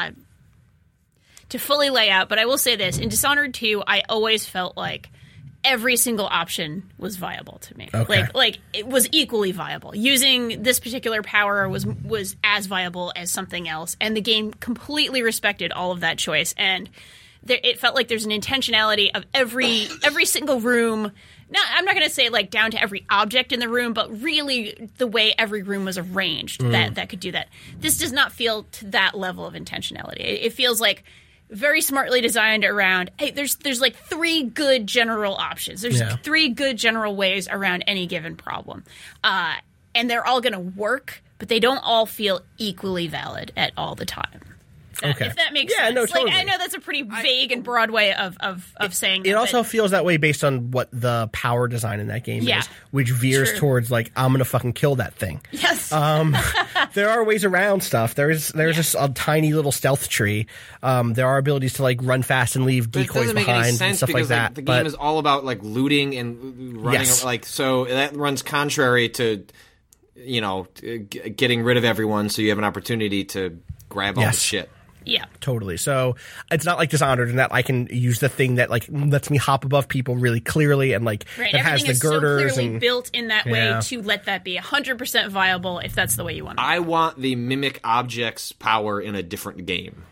lay out, but I will say this. In Dishonored 2, I always felt like every single option was viable to me. Okay. Like it was equally viable. Using this particular power was as viable as something else, and the game completely respected all of that choice. And it felt like there's an intentionality of every single room. Now, I'm not going to say like down to every object in the room, but really the way every room was arranged that could do that. This does not feel to that level of intentionality. It feels like very smartly designed around, hey, there's like 3 good general options. There's 3 good general ways around any given problem. And they're all going to work, but they don't all feel equally valid at all the time. Okay. If that makes sense. No, totally. Like, I know that's a pretty vague and broad way of saying that. It also feels that way based on what the power design in that game is, which veers towards, like, I'm going to fucking kill that thing. Yes. There are ways around stuff. There's just a tiny little stealth tree. There are abilities to, like, run fast and leave decoys behind and stuff because, like that. The game is all about, like, looting and running. Like, so that runs contrary to, you know, getting rid of everyone so you have an opportunity to grab all the shit. Yeah, totally. So it's not like Dishonored in that I can use the thing that, like, lets me hop above people really clearly, and, like, that has the girders so clearly and built in that way to let that be 100% viable if that's the way you want it. I want the mimic objects power in a different game.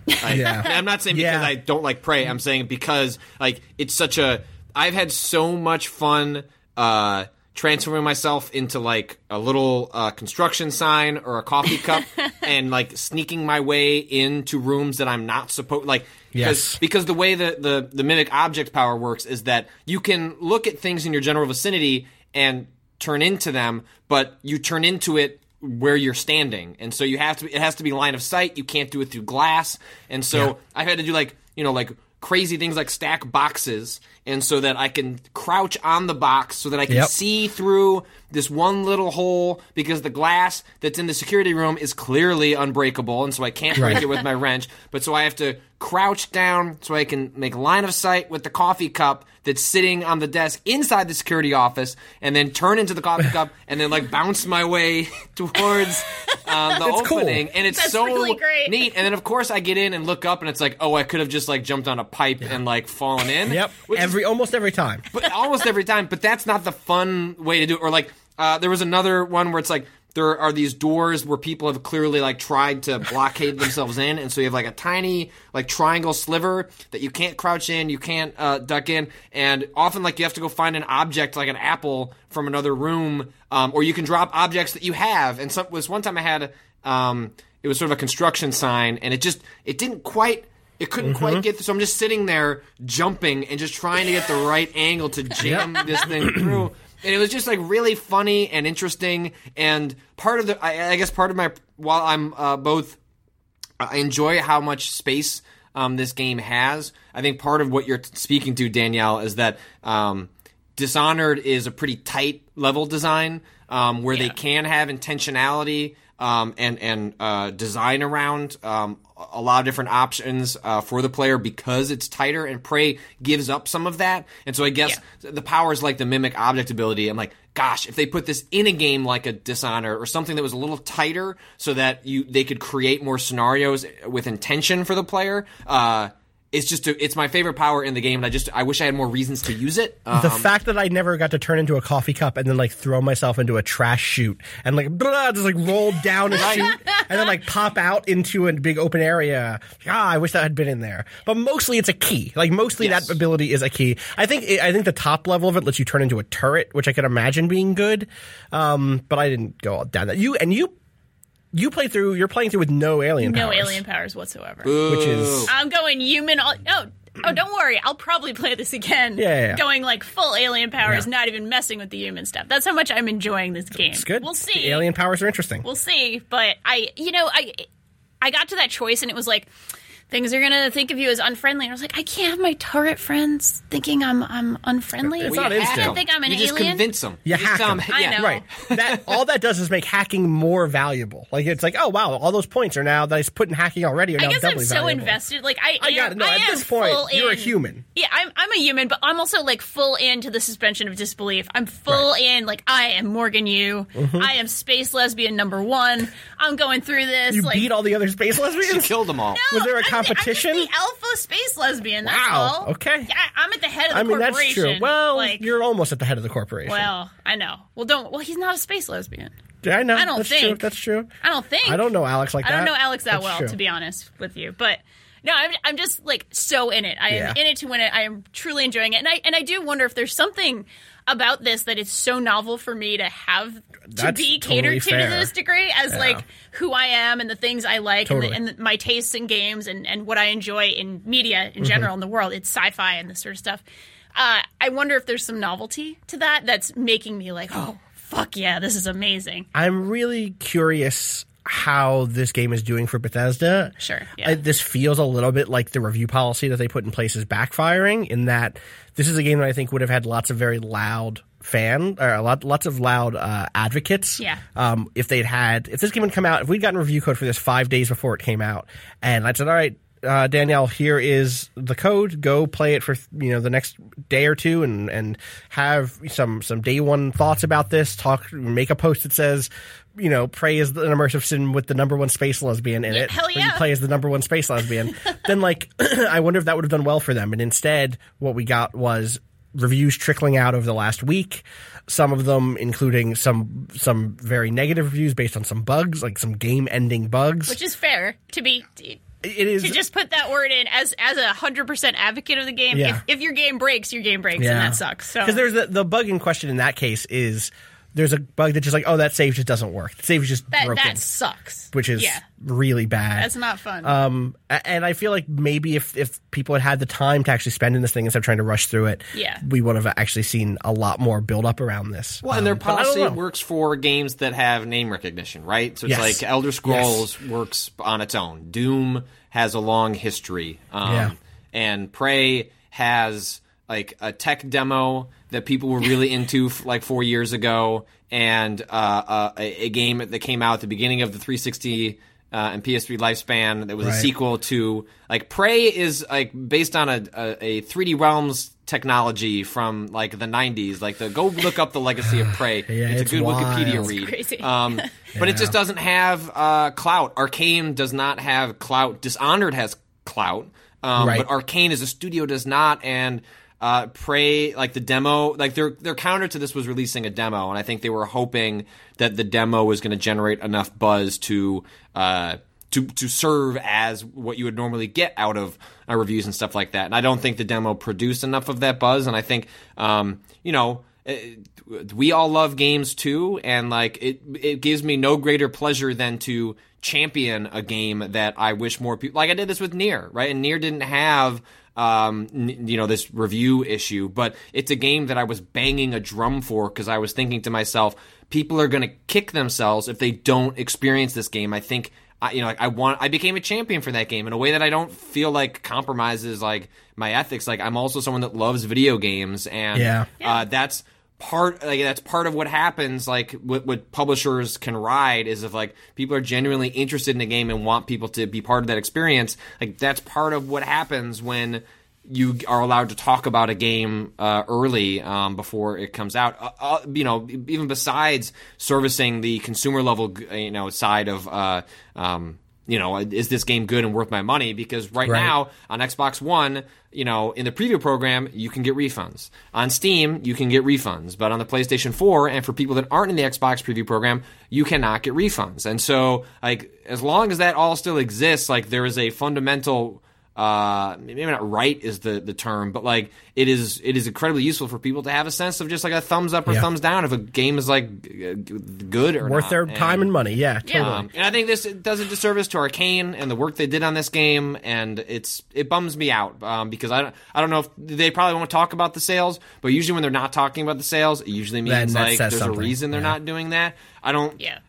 I'm not saying because I don't like Prey. I'm saying because, like, it's such a. I've had so much fun transforming myself into, like, a little construction sign or a coffee cup and, like, sneaking my way into rooms that I'm not supposed, like, because the way the mimic object power works is that you can look at things in your general vicinity and turn into them, but you turn into it where you're standing, and so it has to be line of sight. You can't do it through glass, and so I've had to do, like, you know, like, crazy things like stack boxes, and so that I can crouch on the box so that I can see through this one little hole, because the glass that's in the security room is clearly unbreakable, and so I can't break it with my wrench. But so I have to crouch down so I can make line of sight with the coffee cup that's sitting on the desk inside the security office, and then turn into the coffee cup and then, like, bounce my way towards the opening. Cool. And it's That's so really great. neat. And then, of course, I get in and look up, and it's like, oh, I could have just, like, jumped on a pipe and, like, fallen in. Yep. Almost every time. But almost every time. But that's not the fun way to do it. Or, like, there was another one where it's like, there are these doors where people have clearly like tried to blockade themselves in, and so you have like a tiny like triangle sliver that you can't crouch in, you can't duck in, and often like you have to go find an object like an apple from another room, or you can drop objects that you have. And was one time I had it was sort of a construction sign, and it couldn't quite get through. So I'm just sitting there jumping and just trying to get the right angle to jam this thing through. And it was just like really funny and interesting. And part of I guess part of my, while I'm I enjoy how much space this game has, I think part of what you're speaking to, Danielle, is that Dishonored is a pretty tight level design where they can have intentionality and design around a lot of different options for the player because it's tighter, and Prey gives up some of that. And so I guess the powers like the mimic object ability, I'm like, gosh, if they put this in a game like a Dishonored or something that was a little tighter so that they could create more scenarios with intention for the player, it's my favorite power in the game, and I wish I had more reasons to use it. The fact that I never got to turn into a coffee cup and then like throw myself into a trash chute and like just like roll down a chute and then like pop out into a big open area. I wish that had been in there. But mostly it's a key. Like mostly that ability is a key. I think the top level of it lets you turn into a turret, which I could imagine being good. But I didn't go all down that. You're playing through with no alien powers. No alien powers whatsoever. Boo. Which is... I'm going human... Oh, don't worry. I'll probably play this again. Yeah. Going like full alien powers, not even messing with the human stuff. That's how much I'm enjoying this game. It's good. We'll see. The alien powers are interesting. We'll see. But I got to that choice and it was like, things are going to think of you as unfriendly. And I was like, I can't have my turret friends thinking I'm unfriendly. It's not instant. I think I'm an you alien. just convince them. You hack them. I know. Right. All that does is make hacking more valuable. Like it's like, oh wow, all those points are now that I put in hacking already are now doubly valuable. I guess I'm so invested. Like I got it. No, at this point, you're a human. Yeah, I'm a human, but I'm also like full into the suspension of disbelief. I'm full in. Like I am Morgan Yu. I am space lesbian number 1. I'm going through this. You beat all the other space lesbians. You killed them all. No, Was there a competition? I'm just the alpha space lesbian. That's Wow. all. Okay. Yeah, I'm at the head of the corporation. That's true. Well, like, you're almost at the head of the corporation. Well, I know. Well, he's not a space lesbian. Yeah, I know. I don't That's think. True. That's true. I don't think. I don't know Alex like that. I don't know Alex that That's well, true. to be honest with you. But no, I'm just like so in it. I am in it to win it. I am truly enjoying it, and I do wonder if there's something about this that is so novel for me to have to That's be totally catered to fair. this degree as like who I am and the things I like Totally. and my tastes in games and what I enjoy in media in general in the world. It's sci-fi and this sort of stuff. I wonder if there's some novelty to that that's making me like, oh, fuck yeah, this is amazing. I'm really curious how this game is doing for Bethesda. Sure, yeah. This feels a little bit like the review policy that they put in place is backfiring, in that this is a game that I think would have had lots of very loud lots of loud advocates. Yeah. If this game had come out, if we'd gotten review code for this 5 days before it came out, and I said, all right, Danielle, here is the code. Go play it for the next day or two, and have some day one thoughts about this. Make a post that says, Prey is an immersive sim with the number 1 space lesbian in it. Hell yeah. You play as the number 1 space lesbian. Then I wonder if that would have done well for them. And instead, what we got was reviews trickling out over the last week. Some of them including some very negative reviews based on some bugs, like some game-ending bugs. Which is fair to be. It is to just put that word in as a 100% advocate of the game. Yeah. If your game breaks, your game breaks, and that sucks. So because there's the bug in question in that case is there's a bug that just like, that save just doesn't work. The save is just broken. That sucks. Which is really bad. That's not fun. And I feel like maybe if people had the time to actually spend in this thing instead of trying to rush through it, we would have actually seen a lot more build up around this. Well, and their policy works for games that have name recognition, right? So it's like Elder Scrolls works on its own. Doom has a long history. And Prey has like a tech demo that people were really into like 4 years ago, and a game that came out at the beginning of the 360 and PS3 lifespan that was a sequel to like Prey is like based on a 3D Realms technology from like the 90s. Like go look up the legacy of Prey. It's a good wild. Wikipedia read. Crazy. But it just doesn't have clout. Arcane does not have clout. Dishonored has clout, but Arcane as a studio does not, and Prey, like the demo, like their counter to this was releasing a demo, and I think they were hoping that the demo was going to generate enough buzz to serve as what you would normally get out of reviews and stuff like that. And I don't think the demo produced enough of that buzz. And I think, we all love games too, and like it gives me no greater pleasure than to champion a game that I wish more people, like I did this with Nier, right? And Nier didn't have this review issue, but it's a game that I was banging a drum for because I was thinking to myself, people are going to kick themselves if they don't experience this game. I think I became a champion for that game in a way that I don't feel like compromises like my ethics. Like I'm also someone that loves video games, and that's part of what happens. Like what publishers can ride is if like people are genuinely interested in a game and want people to be part of that experience. Like that's part of what happens when you are allowed to talk about a game early before it comes out. Even besides servicing the consumer level, side of is this game good and worth my money? Because right now on Xbox One, in the preview program, you can get refunds. On Steam, you can get refunds. But on the PlayStation 4, and for people that aren't in the Xbox preview program, you cannot get refunds. And so, like, as long as that all still exists, like, there is a fundamental maybe not right is the term, but like it is incredibly useful for people to have a sense of just like a thumbs up or thumbs down if a game is like good or worth not. Their time and money. Yeah, totally. And I think this does a disservice to Arcane and the work they did on this game, and it bums me out because I don't know if they probably won't talk about the sales, but usually when they're not talking about the sales, it usually means like there's something. A reason they're not doing that. I don't. Yeah.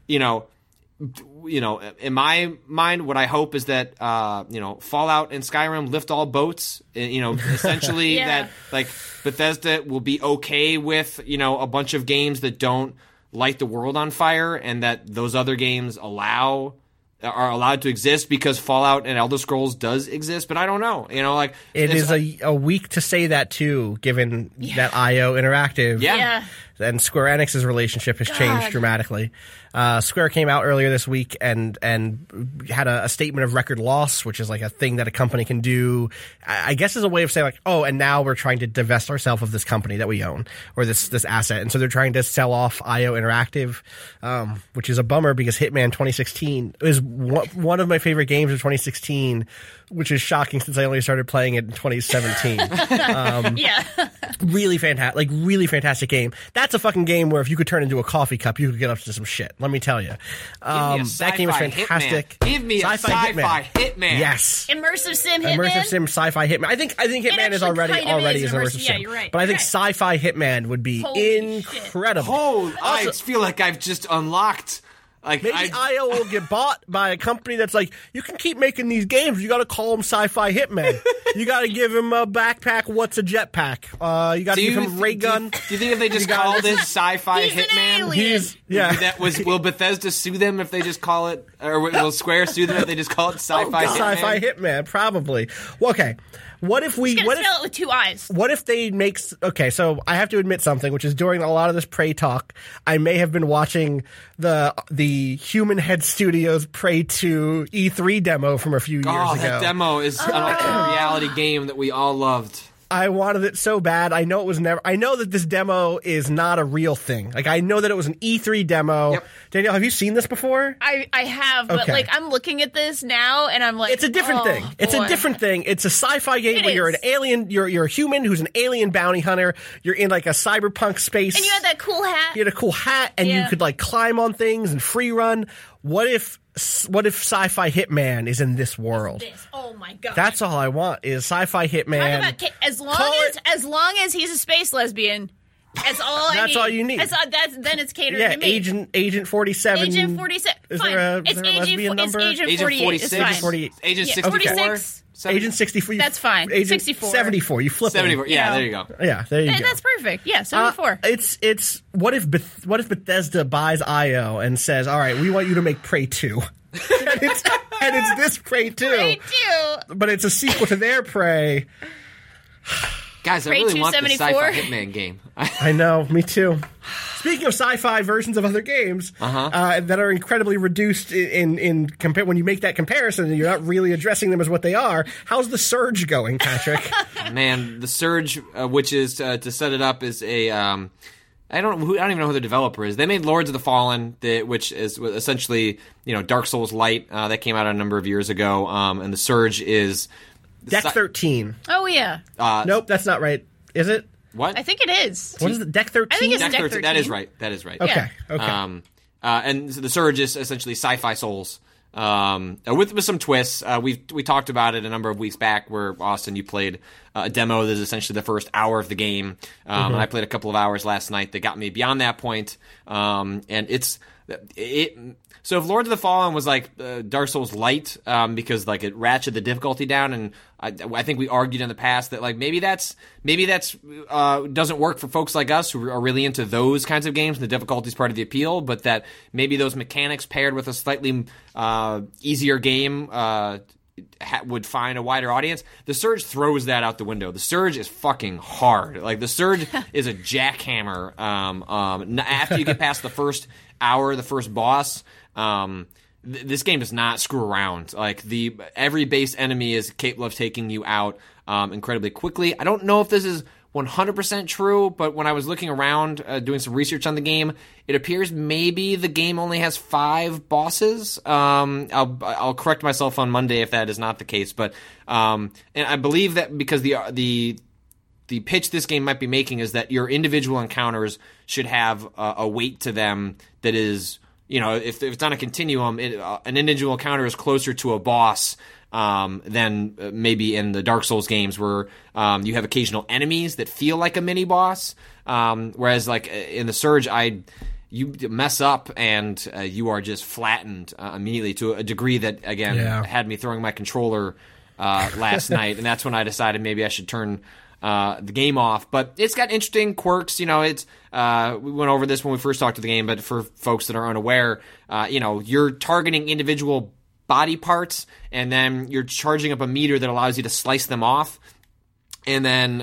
In my mind, what I hope is that, Fallout and Skyrim lift all boats. Essentially that like Bethesda will be okay with, a bunch of games that don't light the world on fire, and that those other games are allowed to exist because Fallout and Elder Scrolls does exist. But I don't know, it is a week to say that too, given that IO Interactive. Yeah. And Square Enix's relationship has changed dramatically. Square came out earlier this week and had a statement of record loss, which is like a thing that a company can do, I guess, as a way of saying like, oh, and now we're trying to divest ourselves of this company that we own, or this asset. And so they're trying to sell off IO Interactive, which is a bummer because Hitman 2016 is one of my favorite games of 2016, which is shocking since I only started playing it in 2017. Really fantastic game. That's a fucking game where if you could turn into a coffee cup, you could get up to some shit. Let me tell you. That game is fantastic. Hitman. Give me a sci-fi Hitman. Yes. Immersive sim Hitman. Immersive sim sci-fi Hitman. I think Hitman is already is an immersive sim. Yeah, you're right. But I think sci-fi Hitman would be incredible. I feel like I've just unlocked. Like maybe IO will get bought by a company that's like, you can keep making these games. You got to call them Sci-Fi Hitman. You got to give him a backpack. What's a jetpack? You got to give him a ray gun. Do you think if they just called it Sci-Fi Hitman, will Bethesda sue them if they just call it, or will Square sue them if they just call it Sci-Fi Hitman? Sci-Fi Hitman, probably. Well, okay. What if we? What if spell it with two eyes? What if they make? Okay, so I have to admit something, which is during a lot of this Prey talk, I may have been watching the Human Head Studios Prey 2 E3 demo from a few years ago. That demo is an alternate reality game that we all loved. I wanted it so bad. I know that this demo is not a real thing. Like, I know that it was an E3 demo. Yep. Danielle, have you seen this before? I have, but like, I'm looking at this now and I'm like, it's a different thing. Boy. It's a different thing. It's a sci-fi game where you're an alien. You're a human who's an alien bounty hunter. You're in like a cyberpunk space. And you had that cool hat. You had a cool hat, and you could like climb on things and free run. What if Sci-Fi Hitman is in this world? Oh my god! That's all I want is Sci-fi Hitman. As long as he's a space lesbian, that's all. That's all you need. Then it's catered to me. Agent 47. Agent 47. Is there a lesbian number? It's Agent 46. Agent 48. Agent 64. 46. Agent 64. That's fine. Agent 64. 74. You flip 74. it. Yeah, there you go. Yeah, there you go. That's perfect. Yeah, 74. It's what if Bethesda buys IO and says, "All right, we want you to make Prey 2." and it's this Prey 2. Prey 2. But it's a sequel to their Prey. Guys, I really want the Sci-Fi Hitman game. I know, me too. Speaking of sci-fi versions of other games that are incredibly reduced in when you make that comparison, and you're not really addressing them as what they are. How's the Surge going, Patrick? Man, the Surge, which is to set it up, is a I don't even know who the developer is. They made Lords of the Fallen, which is essentially Dark Souls Light that came out a number of years ago, and the Surge is Deck 13. Oh yeah. Nope, that's not right. Is it? What? I think it is. What is it? Deck 13? I think it's Deck Deck 13. 13. That is right. That is right. Okay. Yeah. Okay. And so the Surge is essentially sci-fi Souls, with some twists. We talked about it a number of weeks back, where Austin, you played a demo that is essentially the first hour of the game, and I played a couple of hours last night that got me beyond that point. And so if Lords of the Fallen was like Dark Souls Light, because like it ratcheted the difficulty down, and I think we argued in the past that like maybe that's doesn't work for folks like us who are really into those kinds of games, and the difficulty is part of the appeal, but that maybe those mechanics paired with a slightly easier game would find a wider audience. The Surge throws that out the window. The Surge is fucking hard. Like the Surge is a jackhammer. After you get past the first hour, the first boss, this game does not screw around. Like every base enemy is capable of taking you out incredibly quickly. I don't know if this is 100% true, but when I was looking around doing some research on the game, it appears maybe the game only has 5 bosses. I'll correct myself on Monday if that is not the case, but and I believe that because the pitch this game might be making is that your individual encounters should have a weight to them that is, if it's on a continuum, an individual encounter is closer to a boss than maybe in the Dark Souls games, where you have occasional enemies that feel like a mini boss. Whereas like in the Surge, you mess up and you are just flattened immediately to a degree that again had me throwing my controller last night, and that's when I decided maybe I should turn the game off. But it's got interesting quirks. It's we went over this when we first talked to the game, but for folks that are unaware, you're targeting individual body parts, and then you're charging up a meter that allows you to slice them off, and then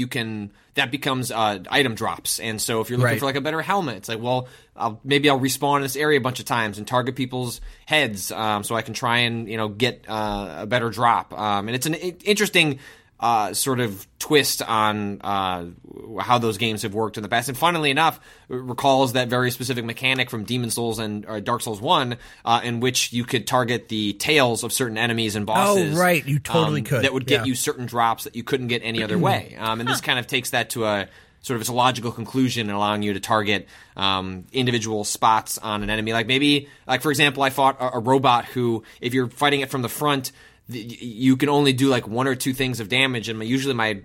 that becomes item drops. And so if you're looking for like a better helmet, it's like, well, maybe I'll respawn in this area a bunch of times and target people's heads, so I can try and get a better drop. And it's an interesting sort of twist on how those games have worked in the past. And funnily enough, it recalls that very specific mechanic from Demon Souls and Dark Souls 1, in which you could target the tails of certain enemies and bosses. Oh, right. You totally could. That would get you certain drops that you couldn't get any other way. And this kind of takes that to a sort of its a logical conclusion, and allowing you to target individual spots on an enemy. Like maybe, for example, I fought a robot who, if you're fighting it from the front, you can only do like 1 or 2 things of damage, and usually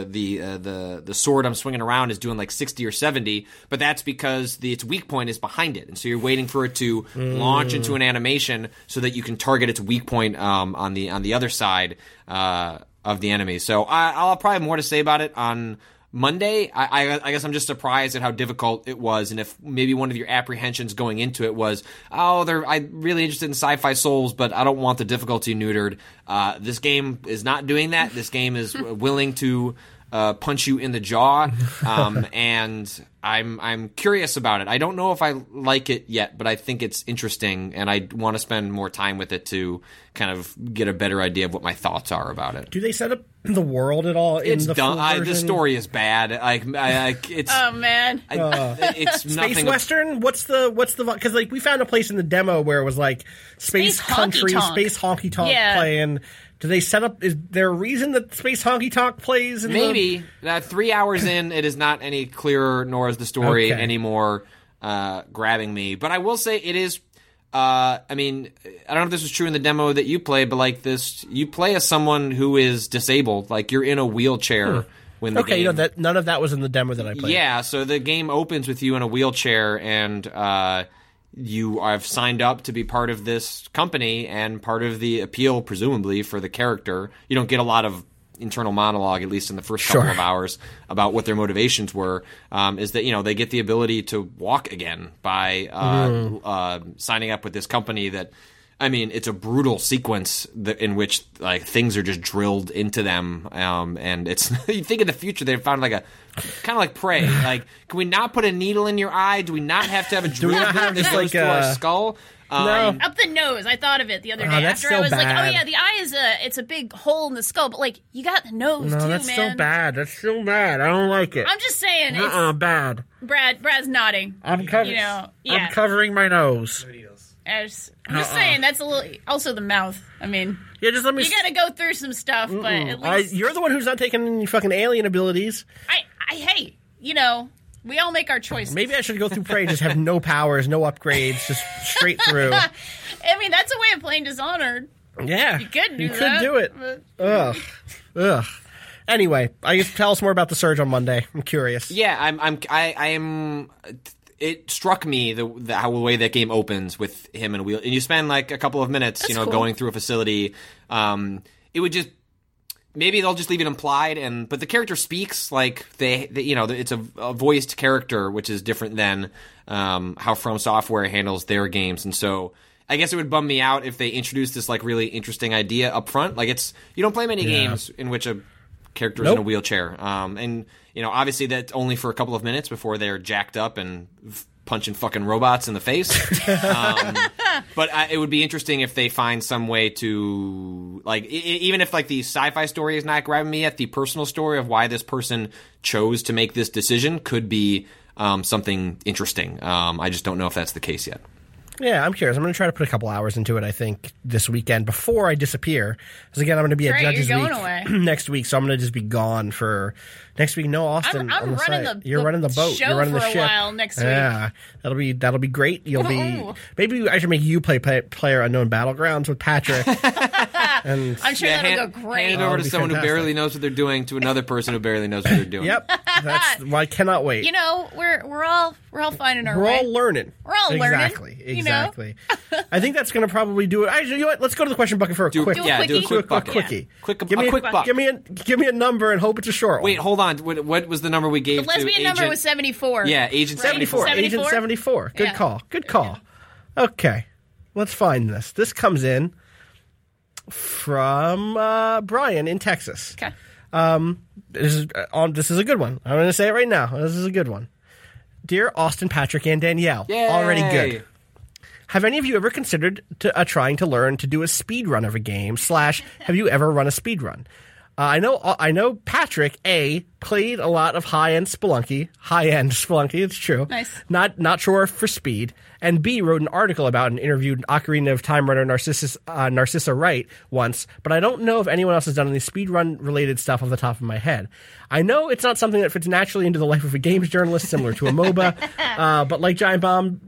the sword I'm swinging around is doing like 60 or 70, but that's because its weak point is behind it, and so you're waiting for it to launch into an animation so that you can target its weak point on the other side of the enemy. So I'll probably have more to say about it on Monday. I guess I'm just surprised at how difficult it was, and if maybe one of your apprehensions going into it was, I'm really interested in sci-fi Souls, but I don't want the difficulty neutered. This game is not doing that. This game is willing to punch you in the jaw, and I'm curious about it. I don't know if I like it yet, but I think it's interesting, and I want to spend more time with it to kind of get a better idea of what my thoughts are about it. Do they set up the world at all? It's the done. full version? The story is bad. It's oh man, it's Space nothing. Western? What's the because like we found a place in the demo where it was like Space Country, honky-tonk. Space Honky Tonk playing. Do they set up? Is there a reason that Space Honky Tonk plays? Maybe 3 hours in, it is not any clearer, nor is the story anymore grabbing me. But I will say it is. I mean, I don't know if this was true in the demo that you played, but like this, you play as someone who is disabled. Like you're in a wheelchair when the game. that none of that was in the demo that I played. Yeah, so the game opens with you in a wheelchair, and you have signed up to be part of this company, and part of the appeal, presumably, for the character. You don't get a lot of internal monologue, at least in the first couple of hours, about what their motivations were, is that they get the ability to walk again by signing up with this company that I mean, it's a brutal sequence in which like things are just drilled into them, and it's you think in the future they found like a kind of like Prey. Like, can we not put a needle in your eye? Do we not have to have a drill that goes to our skull? No. Up the nose. I thought of it the other day that's after I was still like, bad. oh yeah, the eye is it's a big hole in the skull, but like you got the nose No, too, that's man. still bad. That's still bad. I don't like it. I'm just saying. It's, Bad. Brad's nodding. I'm covering. You know, yeah. I'm covering my nose. I'm just saying that's a little. Also the mouth. I mean, Yeah, just let me. you got to go through some stuff, but at least You're the one who's not taking any fucking alien abilities. hey, you know, we all make our choices. Maybe I should go through Prey, just have no powers, no upgrades, just straight through. I mean, that's a way of playing Dishonored. Yeah, You could do you that. could do it. but- Ugh. Anyway, I guess tell us more about the Surge on Monday. I'm curious. Yeah, I am. It struck me the way that game opens with him and Wheel, and you spend like a couple of minutes, That's cool. going through a facility. It would just maybe they'll just leave it implied, but the character speaks like they it's a voiced character, which is different than how From Software handles their games, and so. I guess it would bum me out if they introduced this like really interesting idea up front. Like you don't play many games in which a character is in a wheelchair, and obviously that's only for a couple of minutes before they're jacked up and punching fucking robots in the face. But it would be interesting if they find some way to like even if like the sci-fi story is not grabbing me yet, the personal story of why this person chose to make this decision could be something interesting. I just don't know if that's the case yet. Yeah, I'm curious. I'm going to try to put a couple hours into it, I think, this weekend before I disappear. Because, again, I'm going to be at Right, Judges you're Week going away. next week, so I'm going to just be gone for next week. No, Austin. I'm on the running site. the You're running the boat. show You're running for the a ship. while next week. Yeah, that'll be great. You'll be maybe I should make you play Player Unknown Battlegrounds with Patrick. And I'm sure that'll go great. Hand it over that'd to be someone fantastic. who barely knows what they're doing to another person who barely knows what they're doing. Yep, I cannot wait. You know, we're all finding our We're way. all learning. We're all learning, Exactly. you know? Exactly. I think that's going to probably do it. Actually, you know what? Let's go to the question bucket for a quick. Do a quickie. do a quick bucket. quickie. Quick, Give me a quick buck. Give me a number and hope it's a short one. Wait, hold on. What was the number we gave The lesbian to number Agent? was 74. Yeah, Agent 74. 74. Agent 74. Good Yeah. call. Good call. Okay. Let's find this. This comes in from Brian in Texas. Okay. This is a good one. I'm going to say it right now. This is a good one. Dear Austin, Patrick, and Danielle. Yay. Already good. Have any of you ever considered trying to learn to do a speed run of a game? / have you ever run a speed run? I know Patrick played a lot of high-end Spelunky. It's true. Nice. Not sure for speed. And B wrote an article about and interviewed Ocarina of Time runner Narcissa Wright once, but I don't know if anyone else has done any speedrun related stuff off the top of my head. I know it's not something that fits naturally into the life of a games journalist, similar to a MOBA, but like Giant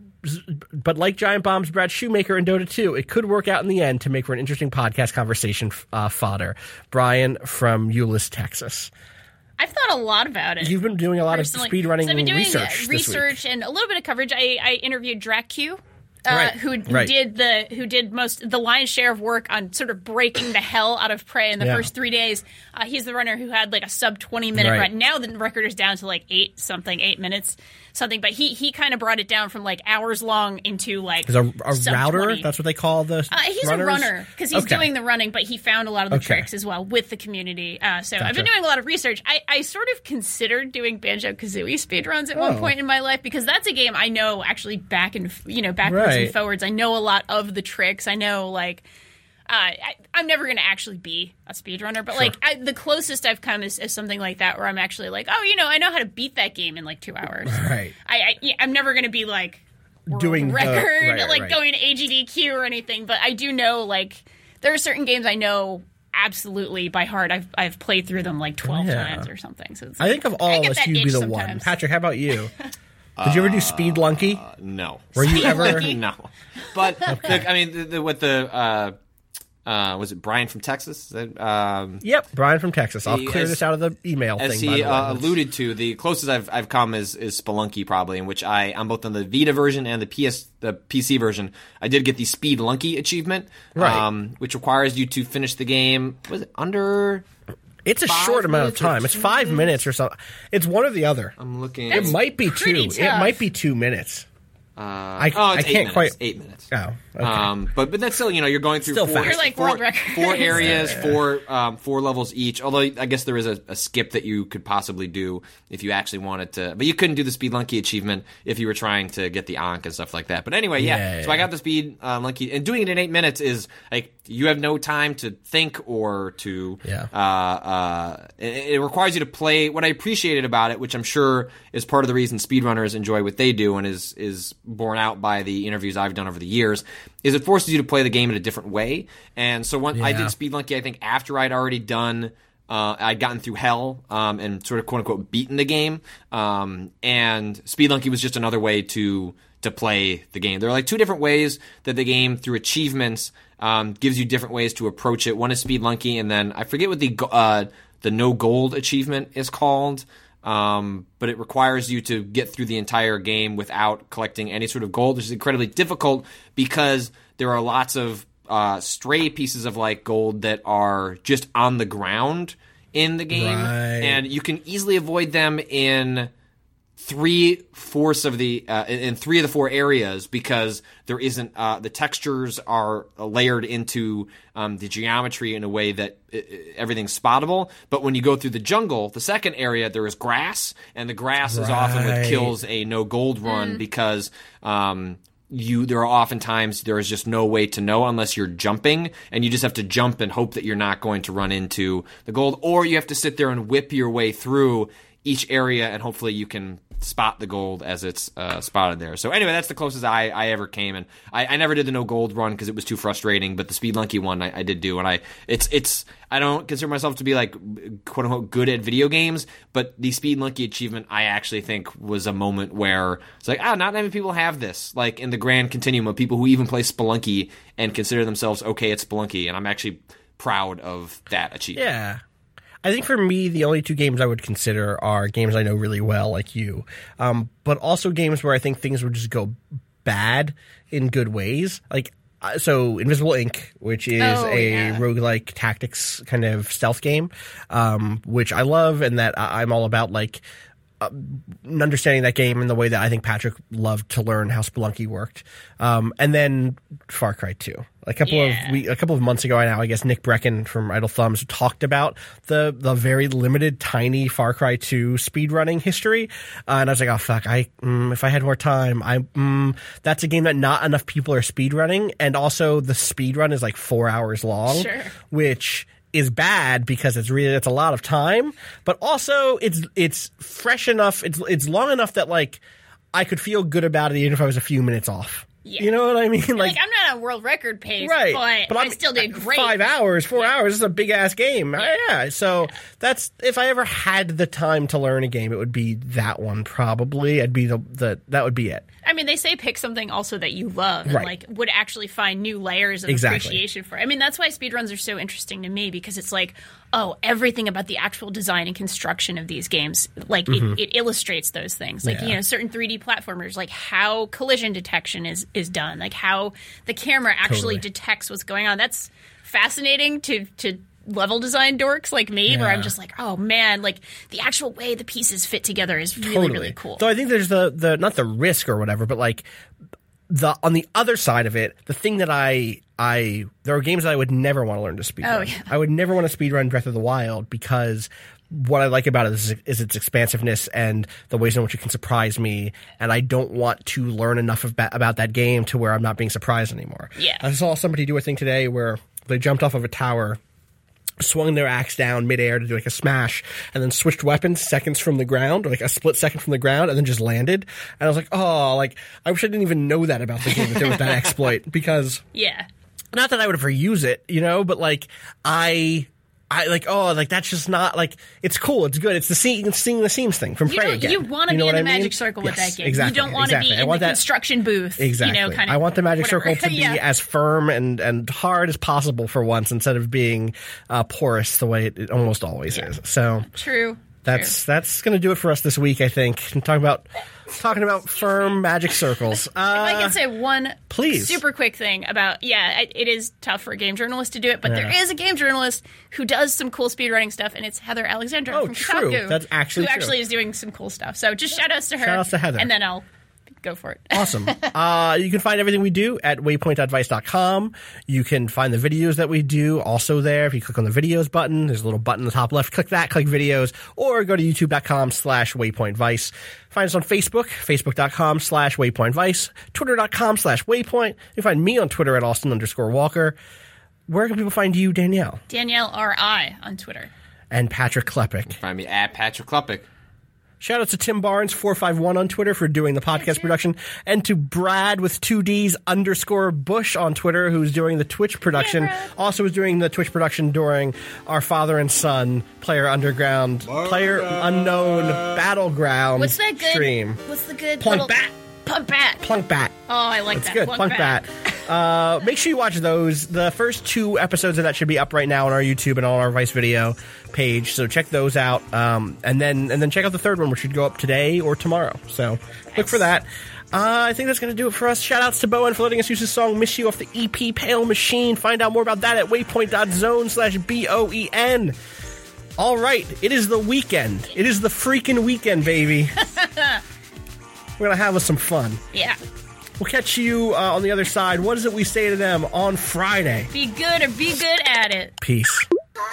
Bomb's Brad Shoemaker in Dota 2, it could work out in the end to make for an interesting podcast conversation fodder. Brian from Euless, Texas. I've thought a lot about it. You've been doing a lot personally. of speedrunning So I've been doing research this week. and a little bit of coverage. I interviewed DracQ, Right. who Right. did the lion's share of work on sort of breaking the hell out of Prey in the Yeah. first 3 days. He's the runner who had like a sub 20-minute Right. run. Now the record is down to like 8 minutes something. But he kind of brought it down from like hours long into like Is a sub router? 20. That's what they call the He's runners? a runner because he's Okay. doing the running, but he found a lot of the Okay. tricks as well with the community. So I've been doing a lot of research. I sort of considered doing Banjo-Kazooie speedruns at one point in my life because that's a game I know actually backwards Right. and forwards. I know a lot of the tricks. I know like I'm never going to actually be a speedrunner, but like the closest I've come is something like that where I'm actually like, I know how to beat that game in like 2 hours. Right. I'm never going to be like world Doing the- record, right, like right. going to AGDQ or anything, but I do know like there are certain games I know absolutely by heart. I've played through them like 12 times or something. So it's I think of all get of us, that you'd be itch the sometimes. one. Patrick, how about you? Did you ever do Speed Lunky? No. Were you ever? No. But I mean, with the was it Brian from Texas? Yep, Brian from Texas. I'll clear this out of the email As thing. he by the way. alluded to, the closest I've come is Spelunky, probably, in which I'm both on the Vita version and the PC version. I did get the Speed Lunky achievement, Right. which requires you to finish the game. Was it under? It's a 5 short amount of minutes or time. It's 2 5 minutes or something. It's one or the other. I'm looking. It might be pretty two. It tough. might be 2 minutes. I it's can't quite 8 minutes. Oh, okay. But that's still, you're going through Still four, fast. You're like world record. four areas, four levels each. Although I guess there is a skip that you could possibly do if you actually wanted to, but you couldn't do the Speed Lunky achievement if you were trying to get the Ankh and stuff like that. But anyway, so I got the Speed Lunky, and doing it in 8 minutes is like you have no time to think or to. It requires you to play. What I appreciated about it, which I'm sure is part of the reason speedrunners enjoy what they do, and is borne out by the interviews I've done over the years, is it forces you to play the game in a different way. And so I did Speed Lunky, I think, after I'd already done, I'd gotten through hell and sort of quote unquote beaten the game. And Speed Lunky was just another way to play the game. There are like two different ways that the game, through achievements, gives you different ways to approach it. One is Speed Lunky, and then I forget what the no gold achievement is called. But it requires you to get through the entire game without collecting any sort of gold, which is incredibly difficult because there are lots of stray pieces of like gold that are just on the ground in the game, and you can easily avoid them in three of the four areas because there isn't the textures are layered into the geometry in a way that everything's spottable. But when you go through the jungle, the second area, there is grass, and the grass is often what kills a no gold run because there are oftentimes there is just no way to know unless you're jumping, and you just have to jump and hope that you're not going to run into the gold, or you have to sit there and whip your way through each area, and hopefully you can spot the gold as it's spotted there. So anyway, that's the closest I ever came, and I never did the no gold run because it was too frustrating. But the Speed Lunky one I did do, and I don't consider myself to be like quote unquote good at video games, but the Speed Lunky achievement I actually think was a moment where it's like, not many people have this, like in the grand continuum of people who even play Spelunky and consider themselves okay at Spelunky, and I'm actually proud of that achievement. Yeah. I think for me, the only two games I would consider are games I know really well, like you, but also games where I think things would just go bad in good ways. Like, so Invisible Ink, which is roguelike tactics kind of stealth game, which I love, and that I'm all about, like, understanding that game in the way that I think Patrick loved to learn how Spelunky worked. And then Far Cry 2. A couple of months ago now, I guess Nick Brecken from Idle Thumbs talked about the very limited, tiny Far Cry 2 speedrunning history. And I was like, oh, fuck, if I had more time, that's a game that not enough people are speedrunning. And also the speedrun is like 4 hours long, which is bad because it's a lot of time, but also it's fresh enough. It's long enough that like I could feel good about it even if I was a few minutes off. Yeah. You know what I mean? Like I'm not on world record pace, right? But I still did great. 5 hours, 4 hours. This is a big ass game. Yeah. So that's, if I ever had the time to learn a game, it would be that one probably. I'd be that would be it. I mean, they say pick something also that you love and like would actually find new layers of appreciation for. I mean, that's why speedruns are so interesting to me, because it's like, oh, everything about the actual design and construction of these games, like it illustrates those things. Like, certain 3D platformers, like how collision detection is done, like how the camera actually detects what's going on. That's fascinating to level design dorks like me, where I'm just like, oh man, like the actual way the pieces fit together is really, really cool. So I think there's the not the risk or whatever, but like on the other side of it, the thing that there are games that I would never want to learn to speedrun. Oh, yeah. I would never want to speedrun Breath of the Wild, because what I like about it is its expansiveness and the ways in which it can surprise me, and I don't want to learn enough about that game to where I'm not being surprised anymore. Yeah. I saw somebody do a thing today where they jumped off of a tower, swung their axe down midair to do like a smash, and then switched weapons seconds from the ground, or like a split second from the ground, and then just landed. And I was like, oh, like I wish I didn't even know that about the game, that there was that exploit, because not that I would ever use it, but like I like, oh, like that's just not like, it's cool, it's good, it's the seeing the seams thing from Prey again. You want to be in the magic circle with that game. Exactly, you don't want to be in the construction booth. Exactly. Kind of, I want the magic circle to be as firm and hard as possible for once, instead of being porous the way it almost always is. So true. That's going to do it for us this week, I think. Talking about firm magic circles. If I can say one super quick thing about, it is tough for a game journalist to do it, but there is a game journalist who does some cool speedrunning stuff, and it's Heather Alexandra from Kotaku. That's actually who actually is doing some cool stuff. So just shout outs to her. Shout outs to Heather. And then I'll Go for it. Awesome. You can find everything we do at waypointadvice.com. You can find the videos that we do also there. If you click on the videos button, there's a little button in the top left. Click that, click videos, or go to youtube.com/waypointvice. Find us on Facebook, facebook.com/waypointvice, twitter.com/waypoint. You can find me on Twitter at Austin_Walker. Where can people find you, Danielle? Danielle R.I. on Twitter. And Patrick Klepek. Find me at Patrick Klepek. Shout out to Tim Barnes 451 on Twitter for doing the podcast production, and to Brad with 2Ds _Bush on Twitter, who's doing the Twitch production. Also was doing the Twitch production during our father and son Player Unknown Battleground stream. What's the good Plunk Bat. Plunk Bat. Plunk Bat. Oh, I like That's that. good. Plunk Bat. Make sure you watch those. The first 2 episodes of that should be up right now on our YouTube and on our Vice video page. So check those out. And then check out the third one, which should go up today or tomorrow. So look for that. I think that's going to do it for us. Shout outs to Bowen for letting us use his song Miss You off the EP Pale Machine. Find out more about that at waypoint.zone/BOEN. All right. It is the weekend. It is the freaking weekend, baby. We're going to have us some fun. Yeah. We'll catch you on the other side. What is it we say to them on Friday? Be good or be good at it. Peace.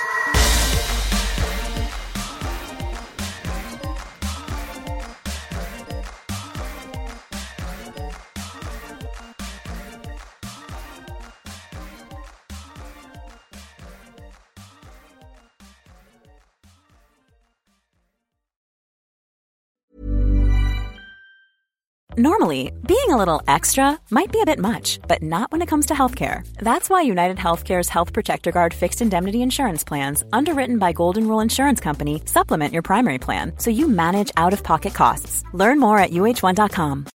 Normally, being a little extra might be a bit much, but not when it comes to healthcare. That's why United Healthcare's Health Protector Guard fixed indemnity insurance plans, underwritten by Golden Rule Insurance Company, supplement your primary plan so you manage out-of-pocket costs. Learn more at UH1.com.